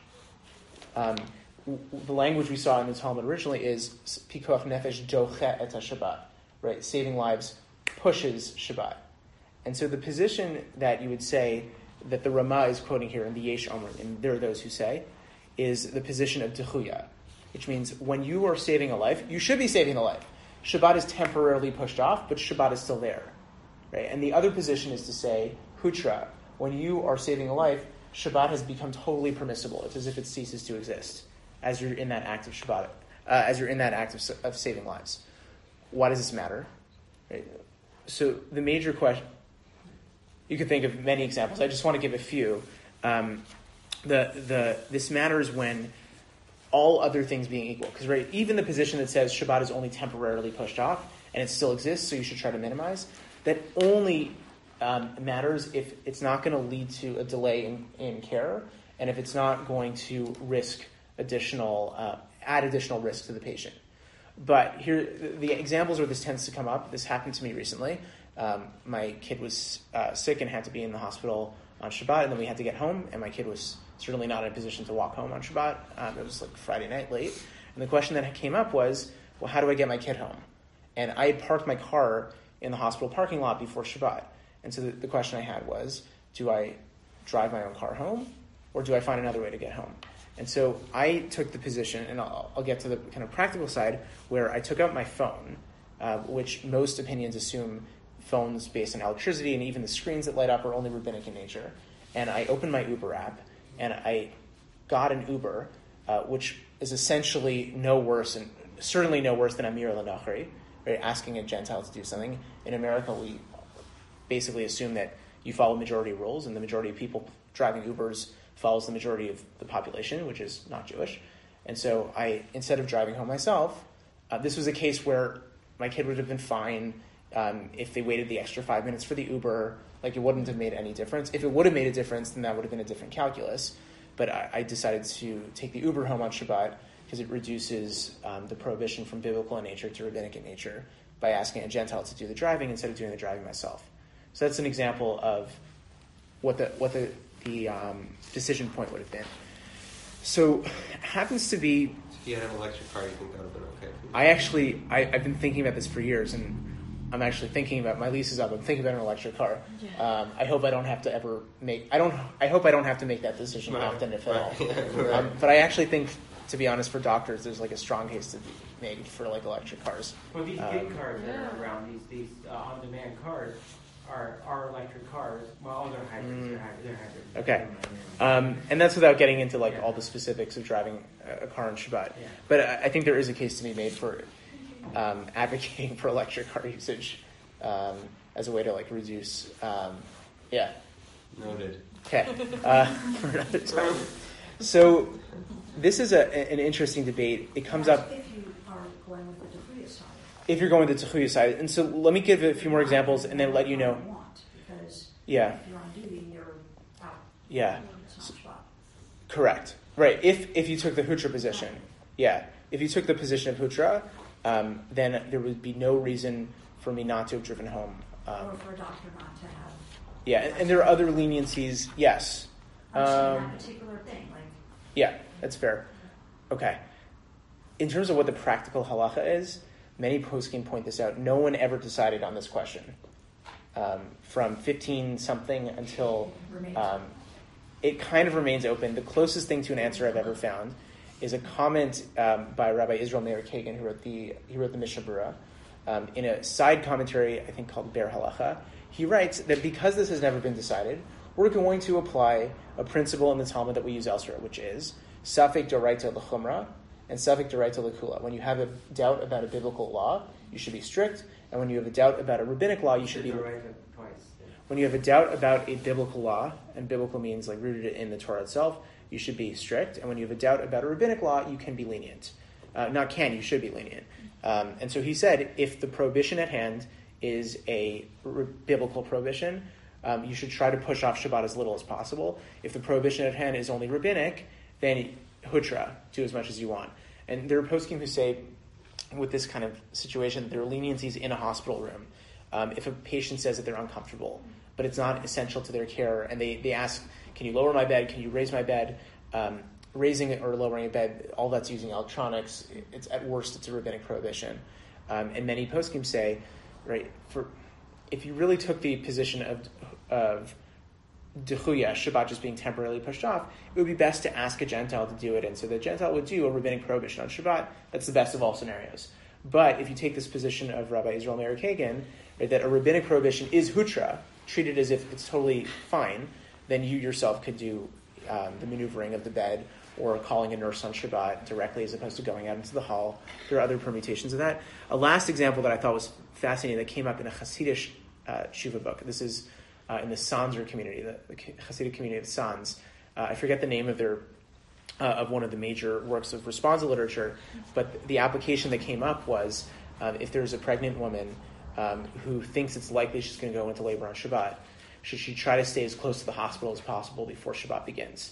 Um, w- the language we saw in the Talmud originally is pikuach nefesh docha et Shabbat, right? Saving lives pushes Shabbat. And so the position that you would say that the Ramah is quoting here in the Yesh Omer, and there are those who say, is the position of Dechuya, which means when you are saving a life, you should be saving a life. Shabbat is temporarily pushed off, but Shabbat is still there, right? And the other position is to say, Hutra, when you are saving a life, Shabbat has become totally permissible. It's as if it ceases to exist as you're in that act of Shabbat, uh, as you're in that act of, of saving lives. Why does this matter? Right? So the major question, you could think of many examples. I just want to give a few. Um, the the this matters when all other things being equal, because right, even the position that says Shabbat is only temporarily pushed off and it still exists, so you should try to minimize. That only um, matters if it's not going to lead to a delay in, in care, and if it's not going to risk additional uh, add additional risk to the patient. But here, the, the examples where this tends to come up. This happened to me recently. Um, my kid was uh, sick and had to be in the hospital on Shabbat, and then we had to get home, and my kid was certainly not in a position to walk home on Shabbat. Um, it was like Friday night late. And the question that came up was, well, how do I get my kid home? And I had parked my car in the hospital parking lot before Shabbat. And so the, the question I had was, do I drive my own car home, or do I find another way to get home? And so I took the position, and I'll, I'll get to the kind of practical side, where I took out my phone, uh, which most opinions assume phones based on electricity, and even the screens that light up are only rabbinic in nature. And I opened my Uber app, and I got an Uber, uh, which is essentially no worse, and certainly no worse than Amir L'Nochri, right? Asking a Gentile to do something. In America, we basically assume that you follow majority rules, and the majority of people driving Ubers follows the majority of the population, which is not Jewish. And so I, instead of driving home myself, uh, this was a case where my kid would have been fine um, if they waited the extra five minutes for the Uber. Like, it wouldn't have made any difference. If it would have made a difference, then that would have been a different calculus. But I, I decided to take the Uber home on Shabbat because it reduces um, the prohibition from biblical in nature to rabbinic in nature by asking a Gentile to do the driving instead of doing the driving myself. So that's an example of what the what the, the um, decision point would have been. So it happens to be... If you had an electric car, you think that would have been okay? I actually, I, I've been thinking about this for years, and I'm actually thinking about, my lease is up, I'm thinking about an electric car. Yeah. Um, I hope I don't have to ever make, I don't, I hope I don't have to make that decision Right. often, if at all. Right. Right. Um, but I actually think, to be honest, for doctors, there's like a strong case to be made for like electric cars. Well, these Um, gig cars that are Yeah. around, these these uh, on-demand cars, are are electric cars. Well, they're hybrids. Mm. They're hybrids. They're hybrids. Okay. Yeah. Um, and that's without getting into like Yeah. all the specifics of driving a a car on Shabbat. Yeah. But I, I think there is a case to be made for um, advocating for electric car usage um, as a way to like reduce. Um, yeah. Noted. Okay. Uh, for another time. So this is a, an interesting debate. It comes That's up if you are going with the Techuya side. if you're going with the Techuya side. And so let me give a few more examples and then let you know. You want, because Yeah. if you're on duty, you're out. Yeah. It's not Shabbat. Correct. Right. If if you took the Hutra position, yeah. If you took the position of Hutra, um, then there would be no reason for me not to have driven home. Or Um, for a doctor not to have. yeah, and, and there are other leniencies. Yes. I'm saying Um, that particular thing, like, Yeah, that's fair. Okay. In terms of what the practical halacha is, many poskim point this out. No one ever decided on this question. Um, from fifteen something until remains. um, it kind of remains open. The closest thing to an answer I've ever found is a comment um, by Rabbi Israel Meir Kagan, who wrote the he wrote the Mishnah Berurah, um, in a side commentary I think called Ber Halacha. He writes that because this has never been decided, we're going to apply a principle in the Talmud that we use elsewhere, which is Safek Doraita L'Chumra and Safek Doraita L'Kula. When you have a doubt about a biblical law, you should be strict, and when you have a doubt about a rabbinic law, you should be. Right twice. Yeah. When you have a doubt about a biblical law, and biblical means like rooted in the Torah itself, you should be strict. And when you have a doubt about a rabbinic law, you can be lenient. Uh, not can, you should be lenient. Um, and so he said, if the prohibition at hand is a r- biblical prohibition, um, you should try to push off Shabbat as little as possible. If the prohibition at hand is only rabbinic, then hutra, do as much as you want. And there are poskim who say, with this kind of situation, there are leniencies in a hospital room. Um, if a patient says that they're uncomfortable, but it's not essential to their care, and they, they ask, can you lower my bed, can you raise my bed? Um, raising it or lowering a bed, all that's using electronics, it's at worst, it's a rabbinic prohibition. Um, and many poskim say, right, for if you really took the position of of Dechuya, Shabbat just being temporarily pushed off, it would be best to ask a Gentile to do it, and so the Gentile would do a rabbinic prohibition on Shabbat. That's the best of all scenarios. But if you take this position of Rabbi Israel Meir Kagan, right, that a rabbinic prohibition is hutra, treated as if it's totally fine, then you yourself could do um, the maneuvering of the bed or calling a nurse on Shabbat directly as opposed to going out into the hall. There are other permutations of that. A last example that I thought was fascinating that came up in a Hasidic uh, Shiva book. This is uh, in the Sanzer community, the, the Hasidic community of Sanz. Uh, I forget the name of their uh, of one of the major works of responsa literature, but the application that came up was um, if there's a pregnant woman um, who thinks it's likely she's going to go into labor on Shabbat, should she try to stay as close to the hospital as possible before Shabbat begins?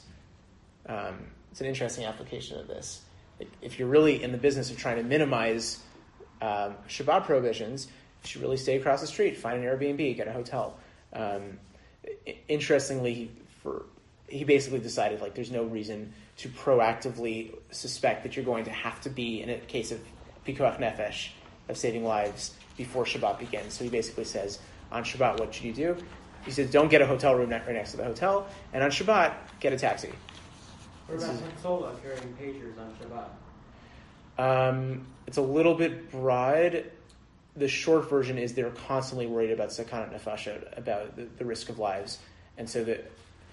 Um, it's an interesting application of this. If you're really in the business of trying to minimize um, Shabbat prohibitions, you should really stay across the street, find an Airbnb, get a hotel. Um, interestingly, for he basically decided like there's no reason to proactively suspect that you're going to have to be in a case of pikuach nefesh, of saving lives, before Shabbat begins. So he basically says, on Shabbat, what should you do? He says, don't get a hotel room right next to the hotel, and on Shabbat, get a taxi. What about Hatzolah carrying pagers on Shabbat? Um, it's a little bit broad. The short version is they're constantly worried about sakanat nefashot, about the, the risk of lives. And so that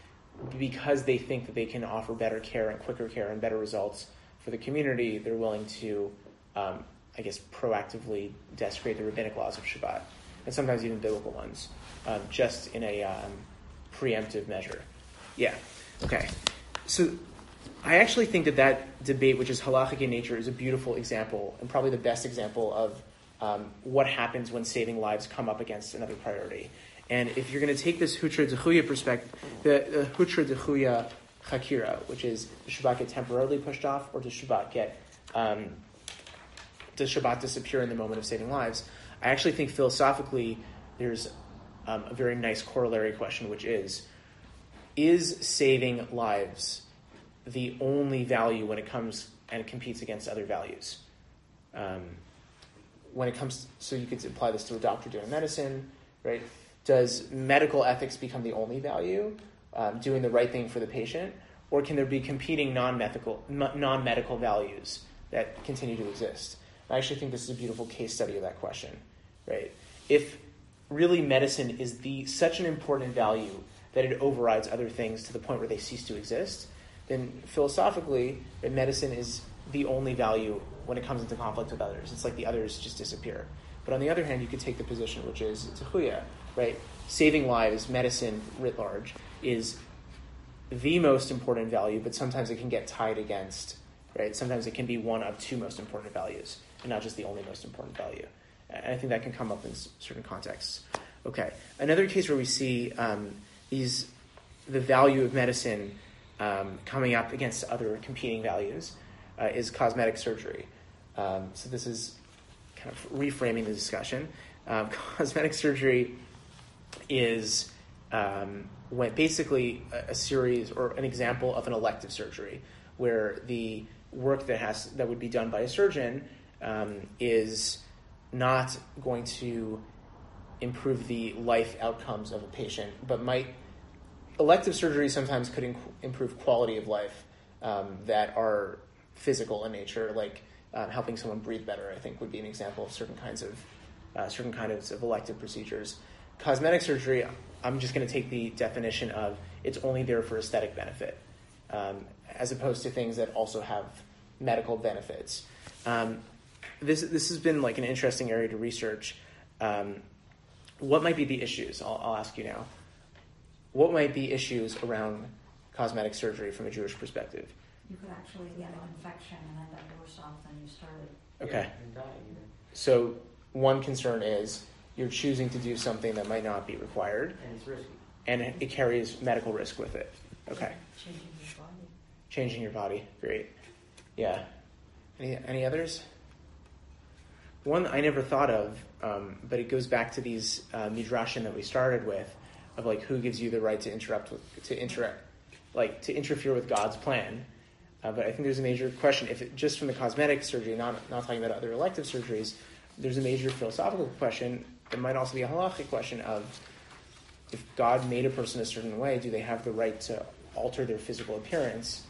because they think that they can offer better care and quicker care and better results for the community, they're willing to, um, I guess, proactively desecrate the rabbinic laws of Shabbat. and sometimes even biblical ones, um, just in a um, preemptive measure. Yeah, okay. So I actually think that that debate, which is halachic in nature, is a beautiful example, and probably the best example of um, what happens when saving lives come up against another priority. And if you're going to take this hutra dechuya perspective, the, the hutra dechuya chakira, which is does Shabbat get temporarily pushed off, or does Shabbat get um, does Shabbat disappear in the moment of saving lives? I actually think philosophically there's um, a very nice corollary question, which is: is saving lives the only value when it comes and it competes against other values? Um, when it comes, so you could apply this to a doctor doing medicine, right? Does medical ethics become the only value, um, doing the right thing for the patient, or can there be competing non-medical non-medical values that continue to exist? I actually think this is a beautiful case study of that question, right? If really medicine is the such an important value that it overrides other things to the point where they cease to exist, then philosophically, medicine is the only value when it comes into conflict with others. It's like the others just disappear. But on the other hand, you could take the position, which is techuya, right? Saving lives, medicine writ large, is the most important value, but sometimes it can get tied against, right? Sometimes it can be one of two most important values, and not just the only most important value. And I think that can come up in certain contexts. Okay, another case where we see um, these the value of medicine um, coming up against other competing values uh, is cosmetic surgery. Um, so this is kind of reframing the discussion. Um, cosmetic surgery is um, when basically a, a series or an example of an elective surgery where the work that has that would be done by a surgeon um, is not going to improve the life outcomes of a patient, but might elective surgery sometimes could inc- improve quality of life um, that are physical in nature, like um, helping someone breathe better. I think would be an example of certain kinds of uh, certain kinds of elective procedures. Cosmetic surgery, I'm just going to take the definition of it's only there for aesthetic benefit, um, as opposed to things that also have medical benefits. Um, this this has been like an interesting area to research. Um, what might be the issues? I'll, I'll ask you now. What might be issues around cosmetic surgery from a Jewish perspective? You could actually get an infection and end up worse off than you started. Okay. And dying even. So one concern is you're choosing to do something that might not be required, And it's risky. and it, it carries medical risk with it. Okay. Changing your body. Changing your body. Great. Yeah. Any any others? One I never thought of, um, but it goes back to these uh, midrashim that we started with, of like who gives you the right to interrupt with, to interact, like to interfere with God's plan. Uh, but I think there's a major question. If it, just from the cosmetic surgery, not not talking about other elective surgeries, there's a major philosophical question. There might also be a halachic question of if God made a person a certain way, do they have the right to alter their physical appearance?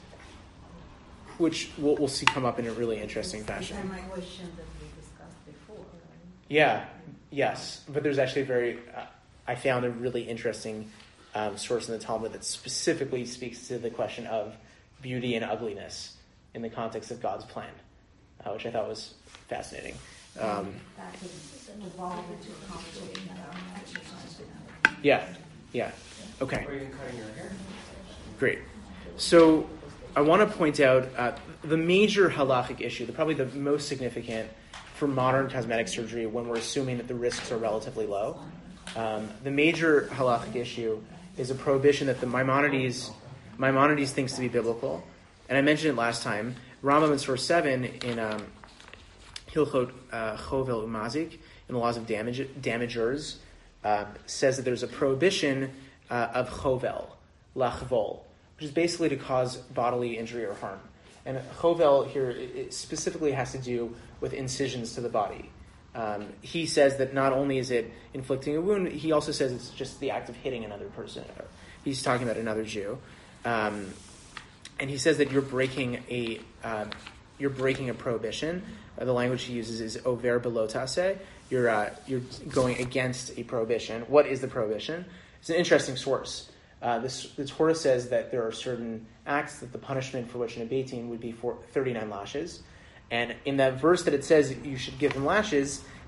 Which we'll, we'll see come up in a really interesting fashion. And my question that we discussed before, right? Yeah, yes. But there's actually a very, uh, I found a really interesting um, source in the Talmud that specifically speaks to the question of beauty and ugliness in the context of God's plan, uh, which I thought was fascinating. Um, That could evolve into a conversation about exercise. yeah, yeah. Okay. Or even cutting your hair. Great. So I want to point out uh, the major halachic issue, the probably the most significant for modern cosmetic surgery when we're assuming that the risks are relatively low. Um, the major halachic issue is a prohibition that the Maimonides, Maimonides thinks to be biblical. And I mentioned it last time. Rambam in source seven in um, Hilchot uh, Chovel Umazik, in the laws of damage, damagers, uh, says that there's a prohibition uh, of chovel, lachvol, which is basically to cause bodily injury or harm. And chovel here it, it specifically has to do with incisions to the body. Um, he says that not only is it inflicting a wound, he also says it's just the act of hitting another person. He's talking about another Jew. Um, and he says that you're breaking a uh, you're breaking a prohibition. Uh, the language he uses is over belotase. You're uh, you're going against a prohibition. What is the prohibition? It's an interesting source. Uh, this, the Torah says that there are certain acts that the punishment for which in a beitin would be for thirty-nine lashes. And in that verse that it says you should give them lashes,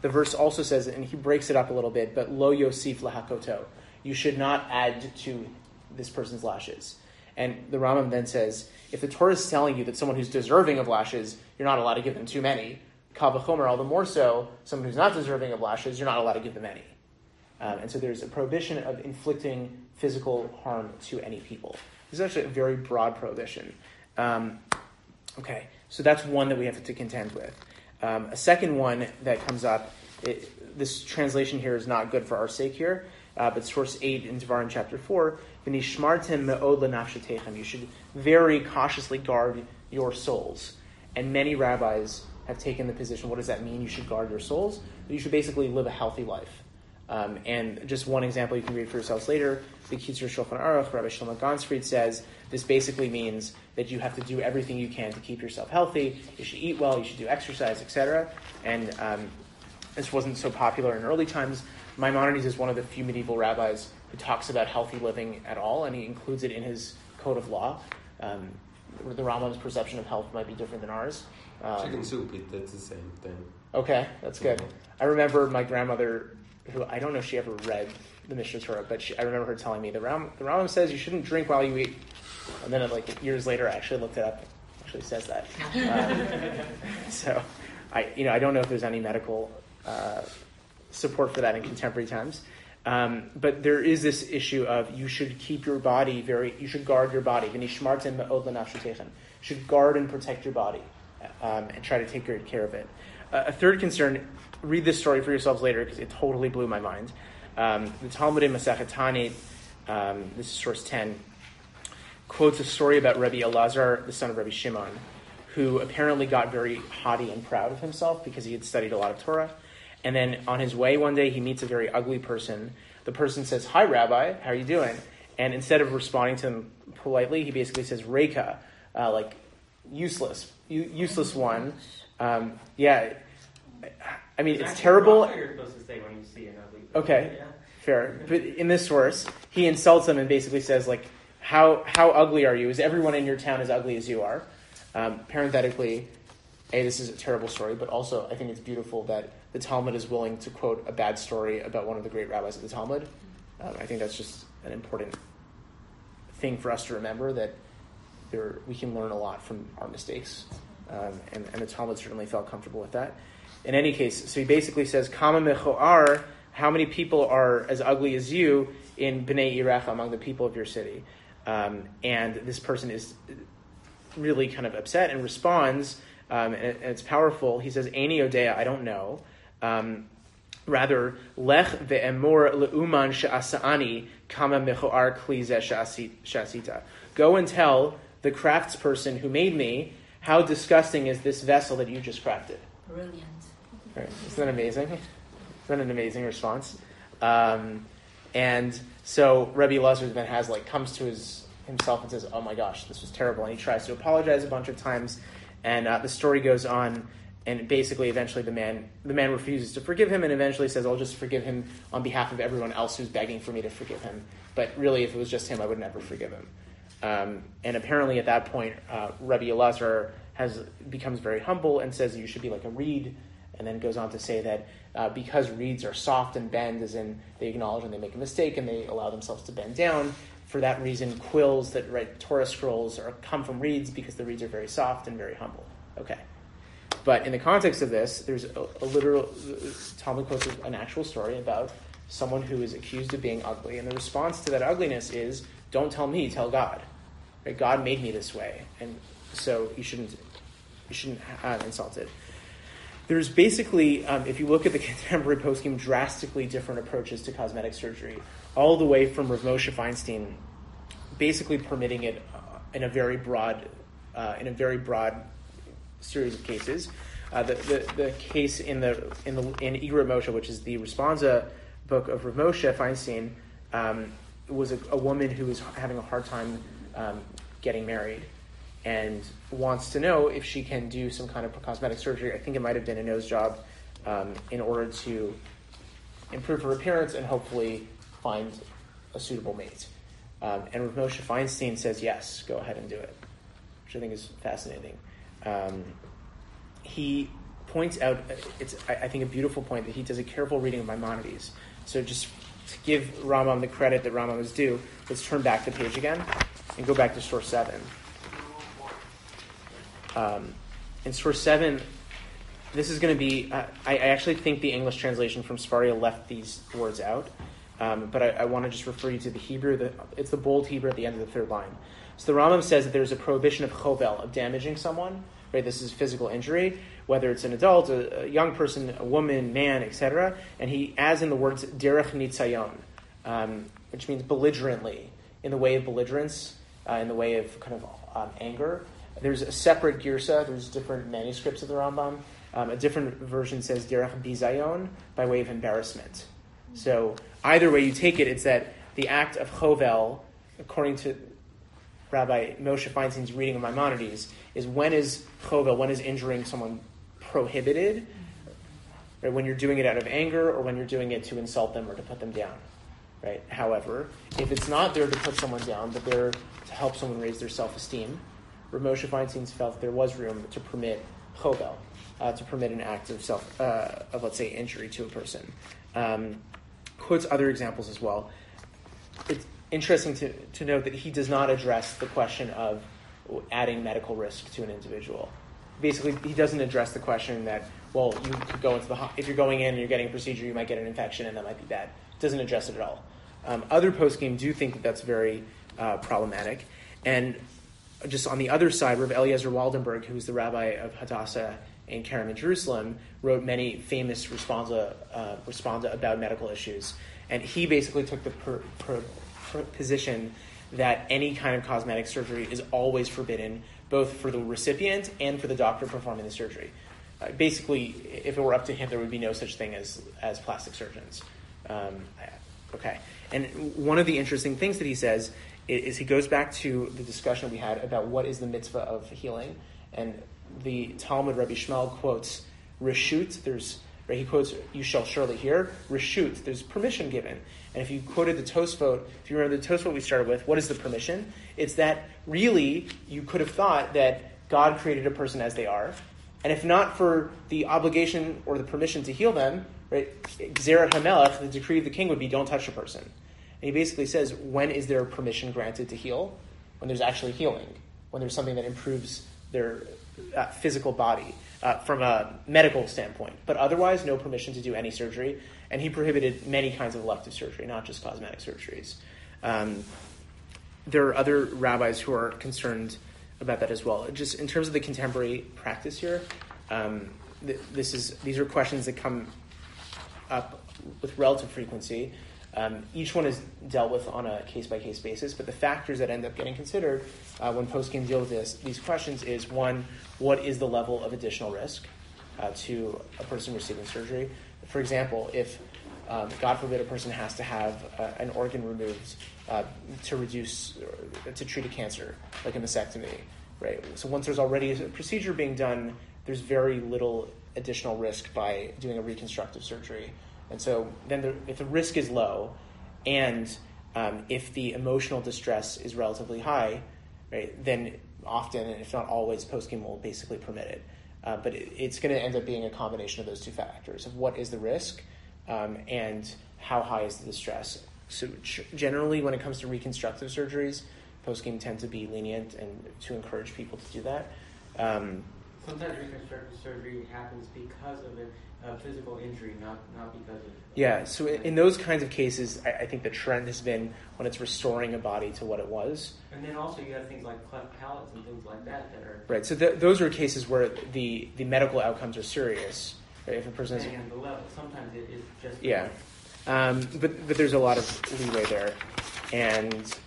the verse also says, and he breaks it up a little bit, but lo yosif lahakoto. You should not add to this person's lashes. And the Rambam then says, if the Torah is telling you that someone who's deserving of lashes, you're not allowed to give them too many, kal v'chomer, all the more so, someone who's not deserving of lashes, you're not allowed to give them any. Um, and so there's a prohibition of inflicting physical harm to any people. This is actually a very broad prohibition. Um, okay, so that's one that we have to contend with. Um, a second one that comes up, it, this translation here is not good for our sake here, uh, but source eight in Devarim chapter four, v'nishmartem me'od lenafshetechem. You should very cautiously guard your souls. And many rabbis have taken the position, what does that mean? You should guard your souls? You should basically live a healthy life. Um, and just one example you can read for yourselves later, the Kitzur Shulchan Aruch, Rabbi Shlomo Gansfried says, this basically means that you have to do everything you can to keep yourself healthy. You should eat well, you should do exercise, et cetera. And um, this wasn't so popular in early times. Maimonides is one of the few medieval rabbis who talks about healthy living at all, and he includes it in his code of law. Um, the Rambam's perception of health might be different than ours. Um, Chicken soup, it's the same thing. Okay, that's good. I remember my grandmother, who I don't know if she ever read the Mishnah Torah, but she, I remember her telling me the Ram, the Rambam says you shouldn't drink while you eat. And then, like years later, I actually looked it up. It actually says that. Um, so, I you know I don't know if there's any medical uh, support for that in contemporary times. Um, but there is this issue of you should keep your body very. You should guard your body. V'nishmartem me'od lenafshetechem. You should guard and protect your body, um, and try to take good care of it. Uh, a third concern. Read this story for yourselves later because it totally blew my mind. Um, the Talmud in Masechet Tanit, um, this is source ten, quotes a story about Rabbi Elazar, the son of Rabbi Shimon, who apparently got very haughty and proud of himself because he had studied a lot of Torah. And then on his way one day, he meets a very ugly person. The person says, "Hi, Rabbi, how are you doing?" And instead of responding to him politely, he basically says, "Reka," uh, like useless, u- useless one. Um, yeah. I mean, it's, it's terrible. What you're supposed to say when you see an ugly person. Okay, yeah. Fair. But in this source, he insults them and basically says, like, how how ugly are you? Is everyone in your town as ugly as you are? Um, parenthetically, A, this is a terrible story, but also I think it's beautiful that the Talmud is willing to quote a bad story about one of the great rabbis of the Talmud. Um, I think that's just an important thing for us to remember, that there, we can learn a lot from our mistakes. Um, and, and the Talmud certainly felt comfortable with that. In any case, so he basically says, Kama mechoar, how many people are as ugly as you in Bnei Irecha, among the people of your city? Um, and this person is really kind of upset and responds, um, and, and it's powerful. He says, Eini odea, I don't know. Um, rather, lech ve'emor leuman she'asani kama mechoar kli zeh she'asita. Go and tell the craftsperson who made me, how disgusting is this vessel that you just crafted. Brilliant. Right. Isn't that amazing? Isn't that an amazing response? Um, and so Rabbi Elazar then has like comes to his himself and says, "Oh my gosh, this was terrible," and he tries to apologize a bunch of times. And uh, the story goes on, and basically, eventually, the man the man refuses to forgive him, and eventually says, "I'll just forgive him on behalf of everyone else who's begging for me to forgive him." But really, if it was just him, I would never forgive him. Um, and apparently, at that point, uh, Rabbi Elazar has becomes very humble and says, "You should be like a reed." And then goes on to say that uh, because reeds are soft and bend, as in they acknowledge when they make a mistake and they allow themselves to bend down, for that reason, quills that write Torah scrolls are, come from reeds because the reeds are very soft and very humble. Okay. But in the context of this, there's a, a literal, Talmud quotes an actual story about someone who is accused of being ugly. And the response to that ugliness is, don't tell me, tell God. Right? God made me this way. And so you shouldn't, you shouldn't uh, insult it. There's basically, um, if you look at the contemporary poskim, drastically different approaches to cosmetic surgery, all the way from Rav Moshe Feinstein, basically permitting it uh, in a very broad, uh, in a very broad series of cases. Uh, the, the the case in the in the in Igra Moshe, which is the Responsa book of Rav Moshe Feinstein, um, was a, a woman who was having a hard time um, getting married, and wants to know if she can do some kind of cosmetic surgery. I think it might have been a nose job, um, in order to improve her appearance and hopefully find a suitable mate. Um, and Rav Moshe Feinstein says, yes, go ahead and do it, which I think is fascinating. Um, he points out, it's I, I think a beautiful point, that he does a careful reading of Maimonides. So just to give Rambam the credit that Rambam is due, let's turn back the page again and go back to source seven. Um, in source seven, this is going to be, uh, I, I actually think the English translation from Sfaria left these words out, um, but I, I want to just refer you to the Hebrew. The, it's the bold Hebrew at the end of the third line. So the Rambam says that there's a prohibition of chovel, of damaging someone, right? This is physical injury, whether it's an adult, a, a young person, a woman, man, et cetera. And he adds in the words derech nitzayon, um, which means belligerently, in the way of belligerence, uh, in the way of kind of um, anger. There's a separate girsa. There's different manuscripts of the Rambam. Um, a different version says derech bizayon, by way of embarrassment. So either way you take it, it's that the act of chovel, according to Rabbi Moshe Feinstein's reading of Maimonides, is when is chovel, when is injuring someone prohibited? Right? When you're doing it out of anger, or when you're doing it to insult them or to put them down. Right? However, if it's not there to put someone down, but there to help someone raise their self-esteem, Rabbi Moshe Feinstein felt that there was room to permit chovel, uh, to permit an act of self, uh, of let's say injury to a person. Um, quotes other examples as well. It's interesting to, to note that he does not address the question of adding medical risk to an individual. Basically, he doesn't address the question that, well, you could go into the ho- if you're going in and you're getting a procedure, you might get an infection and that might be bad. Doesn't address it at all. Um, other poskim do think that that's very uh, problematic. And just on the other side, Rav Eliezer Waldenberg, who's the rabbi of Hadassah in Kerem in Jerusalem, wrote many famous responsa, uh, responsa about medical issues. And he basically took the per, per, per position that any kind of cosmetic surgery is always forbidden, both for the recipient and for the doctor performing the surgery. Uh, basically, if it were up to him, there would be no such thing as, as plastic surgeons. Um, okay. And one of the interesting things that he says is he goes back to the discussion we had about what is the mitzvah of healing. And the Talmud, Rabbi Shmuel, quotes reshut. There's, right, he quotes, you shall surely hear. Reshut, there's permission given. And if you quoted the Tosfot, if you remember the Tosfot we started with, what is the permission? It's that really you could have thought that God created a person as they are. And if not for the obligation or the permission to heal them, right, Gzerat HaMelech, the decree of the king would be don't touch a person. And he basically says, when is there permission granted to heal? When there's actually healing. When there's something that improves their uh, physical body uh, from a medical standpoint. But otherwise, no permission to do any surgery. And he prohibited many kinds of elective surgery, not just cosmetic surgeries. Um, there are other rabbis who are concerned about that as well. Just in terms of the contemporary practice here, um, th- this is these are questions that come up with relative frequency. Um, each one is dealt with on a case-by-case basis, but the factors that end up getting considered uh, when poskim deal with this, these questions is, one, what is the level of additional risk uh, to a person receiving surgery? For example, if, um, God forbid, a person has to have uh, an organ removed uh, to reduce, uh, to treat a cancer, like a mastectomy, right? So once there's already a procedure being done, there's very little additional risk by doing a reconstructive surgery. And so then the, if the risk is low and um, if the emotional distress is relatively high, right, then often, and if not always, poskim will basically permit it. Uh, but it, it's going to end up being a combination of those two factors of what is the risk um, and how high is the distress. So ch- generally, when it comes to reconstructive surgeries, poskim tend to be lenient and to encourage people to do that. Um, Sometimes reconstructive surgery happens because of a, a physical injury, not not because of... Yeah, so in, in those kinds of cases, I, I think the trend has been when it's restoring a body to what it was. And then also you have things like cleft palates and things like that that are... Right, so th- those are cases where the, the medical outcomes are serious. Right? If a person is... And the level, sometimes it is just... Yeah, um, but, but there's a lot of leeway there. And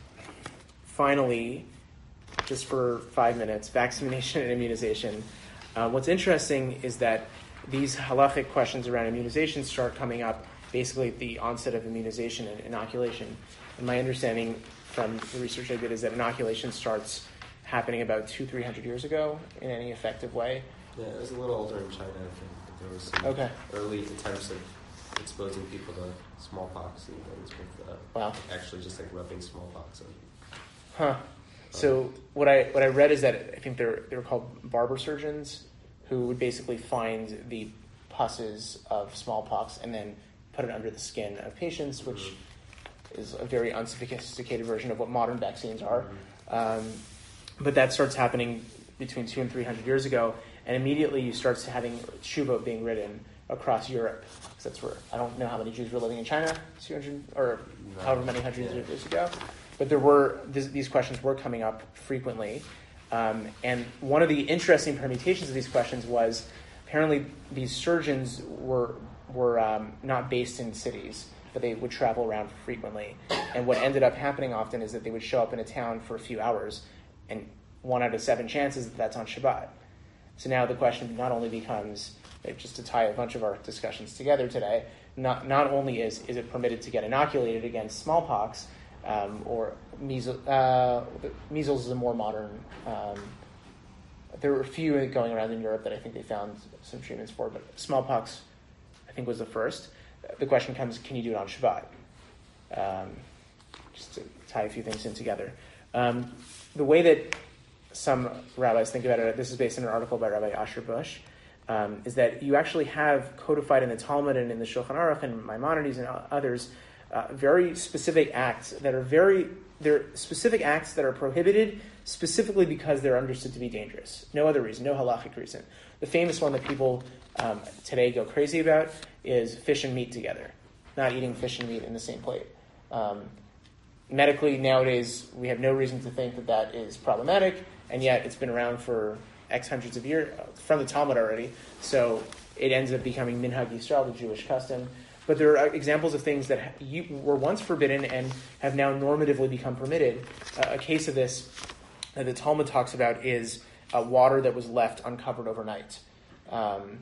finally, just for five minutes, vaccination and immunization. Uh, what's interesting is that these halachic questions around immunization start coming up basically at the onset of immunization and inoculation. And my understanding from the research I did is that inoculation starts happening about two, three hundred years ago in any effective way. Yeah, it was a little older in China, I think. But there was some okay. early attempts of exposing people to smallpox and things with uh, wow. actually just like rubbing smallpox on. Huh. So what I what I read is that I think they're they're called barber surgeons who would basically find the pusses of smallpox and then put it under the skin of patients, which is a very unsophisticated version of what modern vaccines are. Um, but that starts happening between two and three hundred years ago, and immediately you start having tshuva being written across Europe. Because that's where, I don't know how many Jews were living in China two hundred or however many hundreds of years ago, but there were this, these questions were coming up frequently. Um, and one of the interesting permutations of these questions was apparently these surgeons were were um, not based in cities, but they would travel around frequently. And what ended up happening often is that they would show up in a town for a few hours, and one out of seven chances that that's on Shabbat. So now the question not only becomes, just to tie a bunch of our discussions together today, not not only is is it permitted to get inoculated against smallpox, um, or measles, uh, measles is a more modern, um, there were a few going around in Europe that I think they found some treatments for, but smallpox, I think, was the first. The question comes, can you do it on Shabbat? Um, just to tie a few things in together. Um, the way that some rabbis think about it, this is based on an article by Rabbi Asher Bush, um, is that you actually have codified in the Talmud and in the Shulchan Aruch and Maimonides and others uh, very specific acts that are very, they're specific acts that are prohibited specifically because they're understood to be dangerous. No other reason, no halachic reason. The famous one that people um, today go crazy about is fish and meat together, not eating fish and meat in the same plate. Um, medically, nowadays, we have no reason to think that that is problematic, and yet it's been around for X hundreds of years, from the Talmud already, so it ends up becoming Minhag Yisrael, the Jewish custom. But there are examples of things that you, were once forbidden and have now normatively become permitted. Uh, a case of this that the Talmud talks about is uh, water that was left uncovered overnight. Um,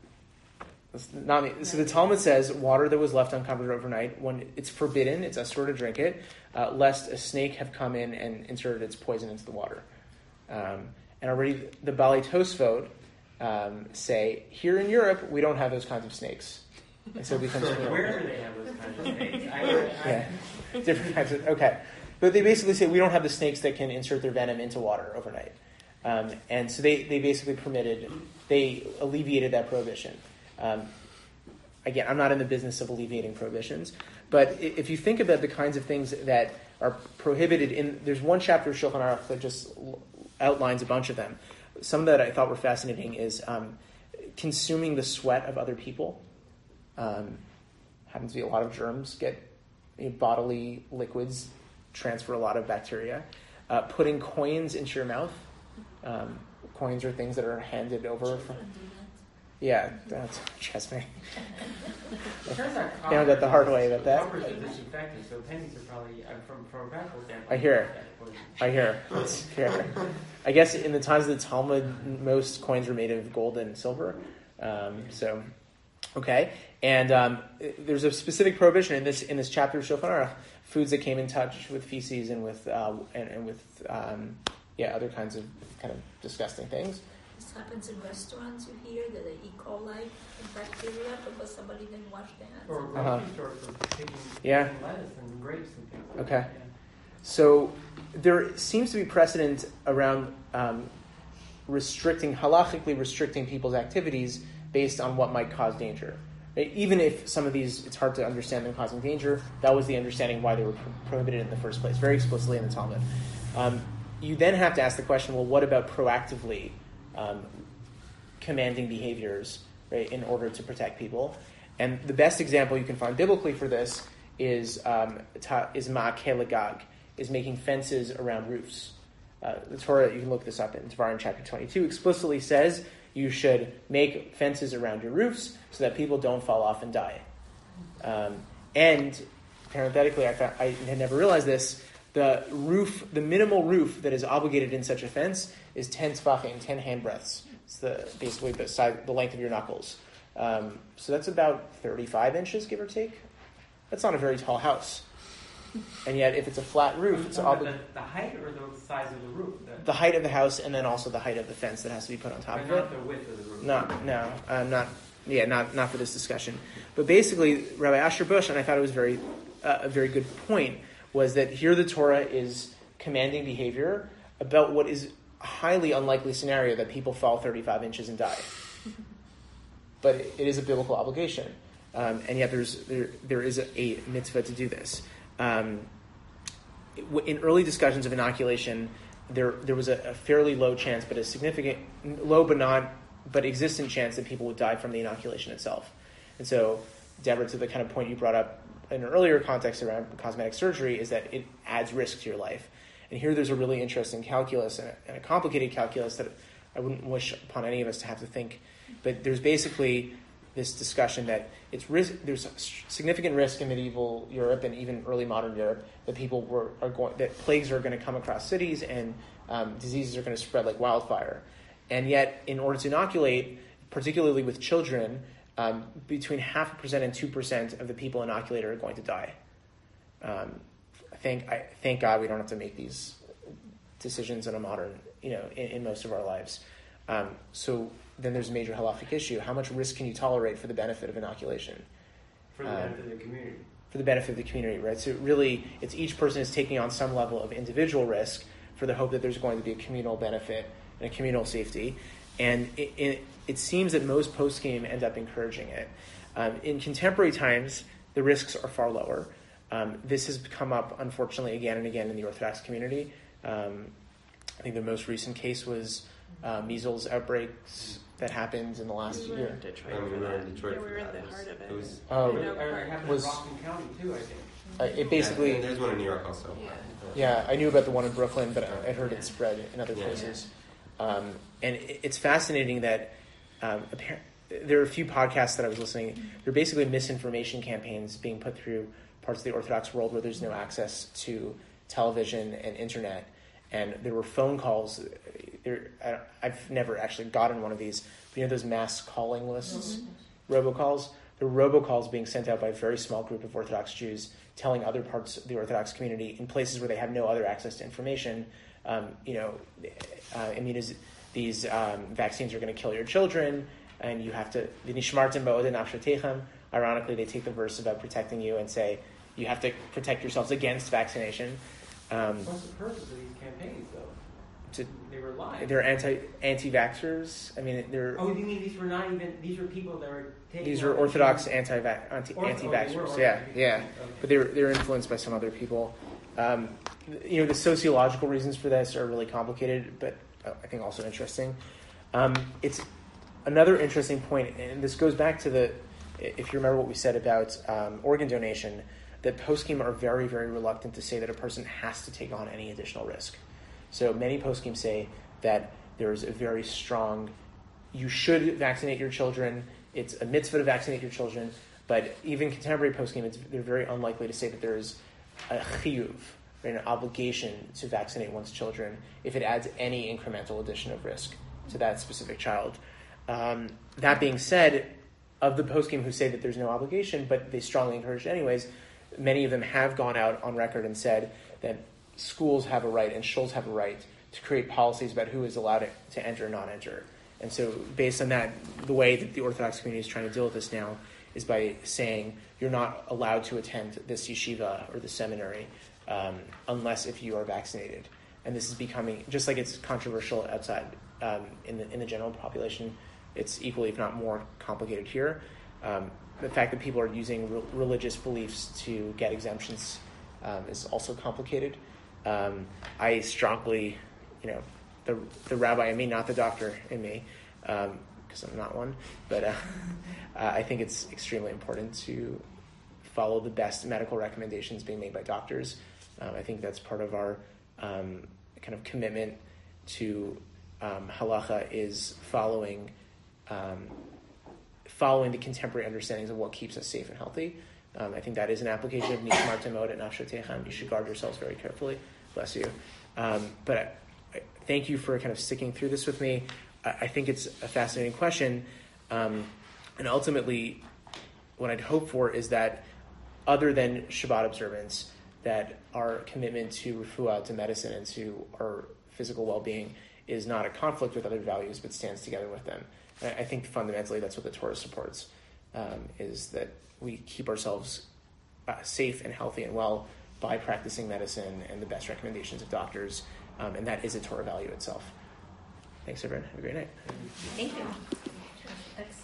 Not, so the Talmud says water that was left uncovered overnight, when it's forbidden, it's asur to drink it, uh, lest a snake have come in and inserted its poison into the water. Um, and already the Baalei Tosfot um, say, here in Europe, we don't have those kinds of snakes. And so it becomes... Where do they have those kinds of snakes? I, I, yeah, different kinds of... Okay. But they basically say we don't have the snakes that can insert their venom into water overnight. Um, and so they, they basically permitted, they alleviated that prohibition. Um, again, I'm not in the business of alleviating prohibitions, but if you think about the kinds of things that are prohibited in, there's one chapter of Shulchan Aruch that just outlines a bunch of them. Some that I thought were fascinating is um, consuming the sweat of other people. Um, happens to be a lot of germs get you know, bodily liquids transfer a lot of bacteria. Uh, putting coins into your mouth. Um, coins are things that are handed over from. Yeah, that's trust me. It turns out They don't get the hard way about that. Coppers are disinfectant, so pennies are probably, uh, from, from a practical standpoint. I hear. I hear. It's fair. I guess in the times of the Talmud, most coins were made of gold and silver. Um, so, okay. And um, there's a specific prohibition in this in this chapter of Shulchan Aruch, foods that came in touch with feces and with uh, and, and with um, yeah other kinds of kind of disgusting things. This happens in restaurants, you hear, that they E. coli bacteria because somebody didn't wash their hands. Or grocery Uh-huh. stores for picking, Yeah. picking lettuce and grapes and things. Okay. Yeah. So there seems to be precedent around um, restricting, halachically restricting people's activities based on what might cause danger. Right? Even if some of these, it's hard to understand them causing danger, that was the understanding why they were pro- prohibited in the first place, very explicitly in the Talmud. Um, you then have to ask the question, well, what about proactively um, commanding behaviors, right, in order to protect people? And the best example you can find biblically for this is um, ta, is ma'akeh l'gag, is making fences around roofs. Uh, the Torah, you can look this up in Devarim chapter twenty-two, explicitly says you should make fences around your roofs so that people don't fall off and die. Um, and parenthetically, I, found, I had never realized this, the roof, the minimal roof that is obligated in such a fence is ten tzvachim, ten handbreadths. It's the basically the size, the length of your knuckles. Um, so that's about thirty-five inches, give or take. That's not a very tall house. And yet, if it's a flat roof, it's So obli- the, the height or the size of the roof? The, the height of the house, and then also the height of the fence that has to be put on top but of it. not the width of the roof. No, no, um, not yeah, not not for this discussion. But basically, Rabbi Asher Bush, and I thought it was very uh, a very good point, was that here the Torah is commanding behavior about what is a highly unlikely scenario that people fall thirty-five inches and die. but it is a biblical obligation. Um, and yet there's there there is a, a mitzvah to do this. Um, in early discussions of inoculation, there there was a, a fairly low chance, but a significant, low but not, but existent chance that people would die from the inoculation itself. And so, Deborah, to the kind of point you brought up in an earlier context around cosmetic surgery, is that it adds risk to your life. And here there's a really interesting calculus and a, and a complicated calculus that I wouldn't wish upon any of us to have to think. But there's basically this discussion that it's risk, there's significant risk in medieval Europe and even early modern Europe that people were are going that plagues are going to come across cities and um, diseases are going to spread like wildfire. And yet, in order to inoculate, particularly with children, um, between half a percent and two percent of the people inoculated are going to die. Um, thank I, thank God we don't have to make these decisions in a modern, you know, in, in most of our lives. Um, so. Then there's a major halachic issue. How much risk can you tolerate for the benefit of inoculation? For the um, benefit of the community. For the benefit of the community, right? So really, it's each person is taking on some level of individual risk for the hope that there's going to be a communal benefit and a communal safety. And it, it, it seems that most post-game end up encouraging it. Um, in contemporary times, the risks are far lower. Um, this has come up, unfortunately, again and again in the Orthodox community. Um, I think the most recent case was uh, measles outbreaks that happened in the last we were year. in Detroit. Um, we were in Detroit Yeah, we for were in that. the It was- heart of it. It was, Oh, You know, It part- happened was- in Rockland County too, I think. Uh, it yeah, basically, and there's one in New York also. Yeah. yeah, I knew about the one in Brooklyn, but I, I heard it spread in other Yeah. places. Um, and it, it's fascinating that um, appar- there are a few podcasts that I was listening. They're basically misinformation campaigns being put through parts of the Orthodox world where there's no access to television and internet. And there were phone calls. There, I, I've never actually gotten one of these. But you know those mass calling lists, mm-hmm. robocalls? There were robocalls being sent out by a very small group of Orthodox Jews telling other parts of the Orthodox community in places where they have no other access to information, um, you know, uh, immuniz- these um, vaccines are going to kill your children, and you have to, ironically, they take the verse about protecting you and say you have to protect yourselves against vaccination. Um, What's the purpose of these campaigns, though? to, They were live. they're anti, anti-vaxxers. I mean, they're... Oh, you mean these were not even, these were people that were taking... These are Orthodox anti-vax, anti, Ortho- anti-vaxxers. oh, they were Yeah, Orthodox. yeah. Okay. But they're they're influenced by some other people. Um, you know, the sociological reasons for this are really complicated, but uh, I think also interesting. Um, it's another interesting point, and this goes back to the, if you remember what we said about um, organ donation, that post-game are very, very reluctant to say that a person has to take on any additional risk. So many post-game say that there's a very strong, you should vaccinate your children, it's a mitzvah to vaccinate your children, but even contemporary post-game, it's, they're very unlikely to say that there's a chiyuv, right, an obligation to vaccinate one's children if it adds any incremental addition of risk to that specific child. Um, that being said, of the post-game who say that there's no obligation, but they strongly encourage it anyways, many of them have gone out on record and said that schools have a right and shuls have a right to create policies about who is allowed to enter and not enter. And so based on that, the way that the Orthodox community is trying to deal with this now is by saying you're not allowed to attend this yeshiva or the seminary um, unless if you are vaccinated. And this is becoming, just like it's controversial outside um, in the in the general population, it's equally, if not more, complicated here. Um, the fact that people are using re- religious beliefs to get exemptions um, is also complicated. Um, I strongly, you know, the the rabbi in me, not the doctor in me, because um, I'm not one, but uh, uh, I think it's extremely important to follow the best medical recommendations being made by doctors. Um, I think that's part of our um, kind of commitment to um, halacha is following um, following the contemporary understandings of what keeps us safe and healthy. Um, I think that is an application of Nishmartem Od et Nafshotechem. You should guard yourselves very carefully. Bless you. Um, but I, I thank you for kind of sticking through this with me. I, I think it's a fascinating question. Um, and ultimately, what I'd hope for is that other than Shabbat observance, that our commitment to refuah, to medicine, and to our physical well-being is not a conflict with other values, but stands together with them. And I think fundamentally that's what the Torah supports, um, is that we keep ourselves uh, safe and healthy and well by practicing medicine and the best recommendations of doctors, um, and that is a Torah value itself. Thanks, everyone. Have a great night. Thank you. Excellent.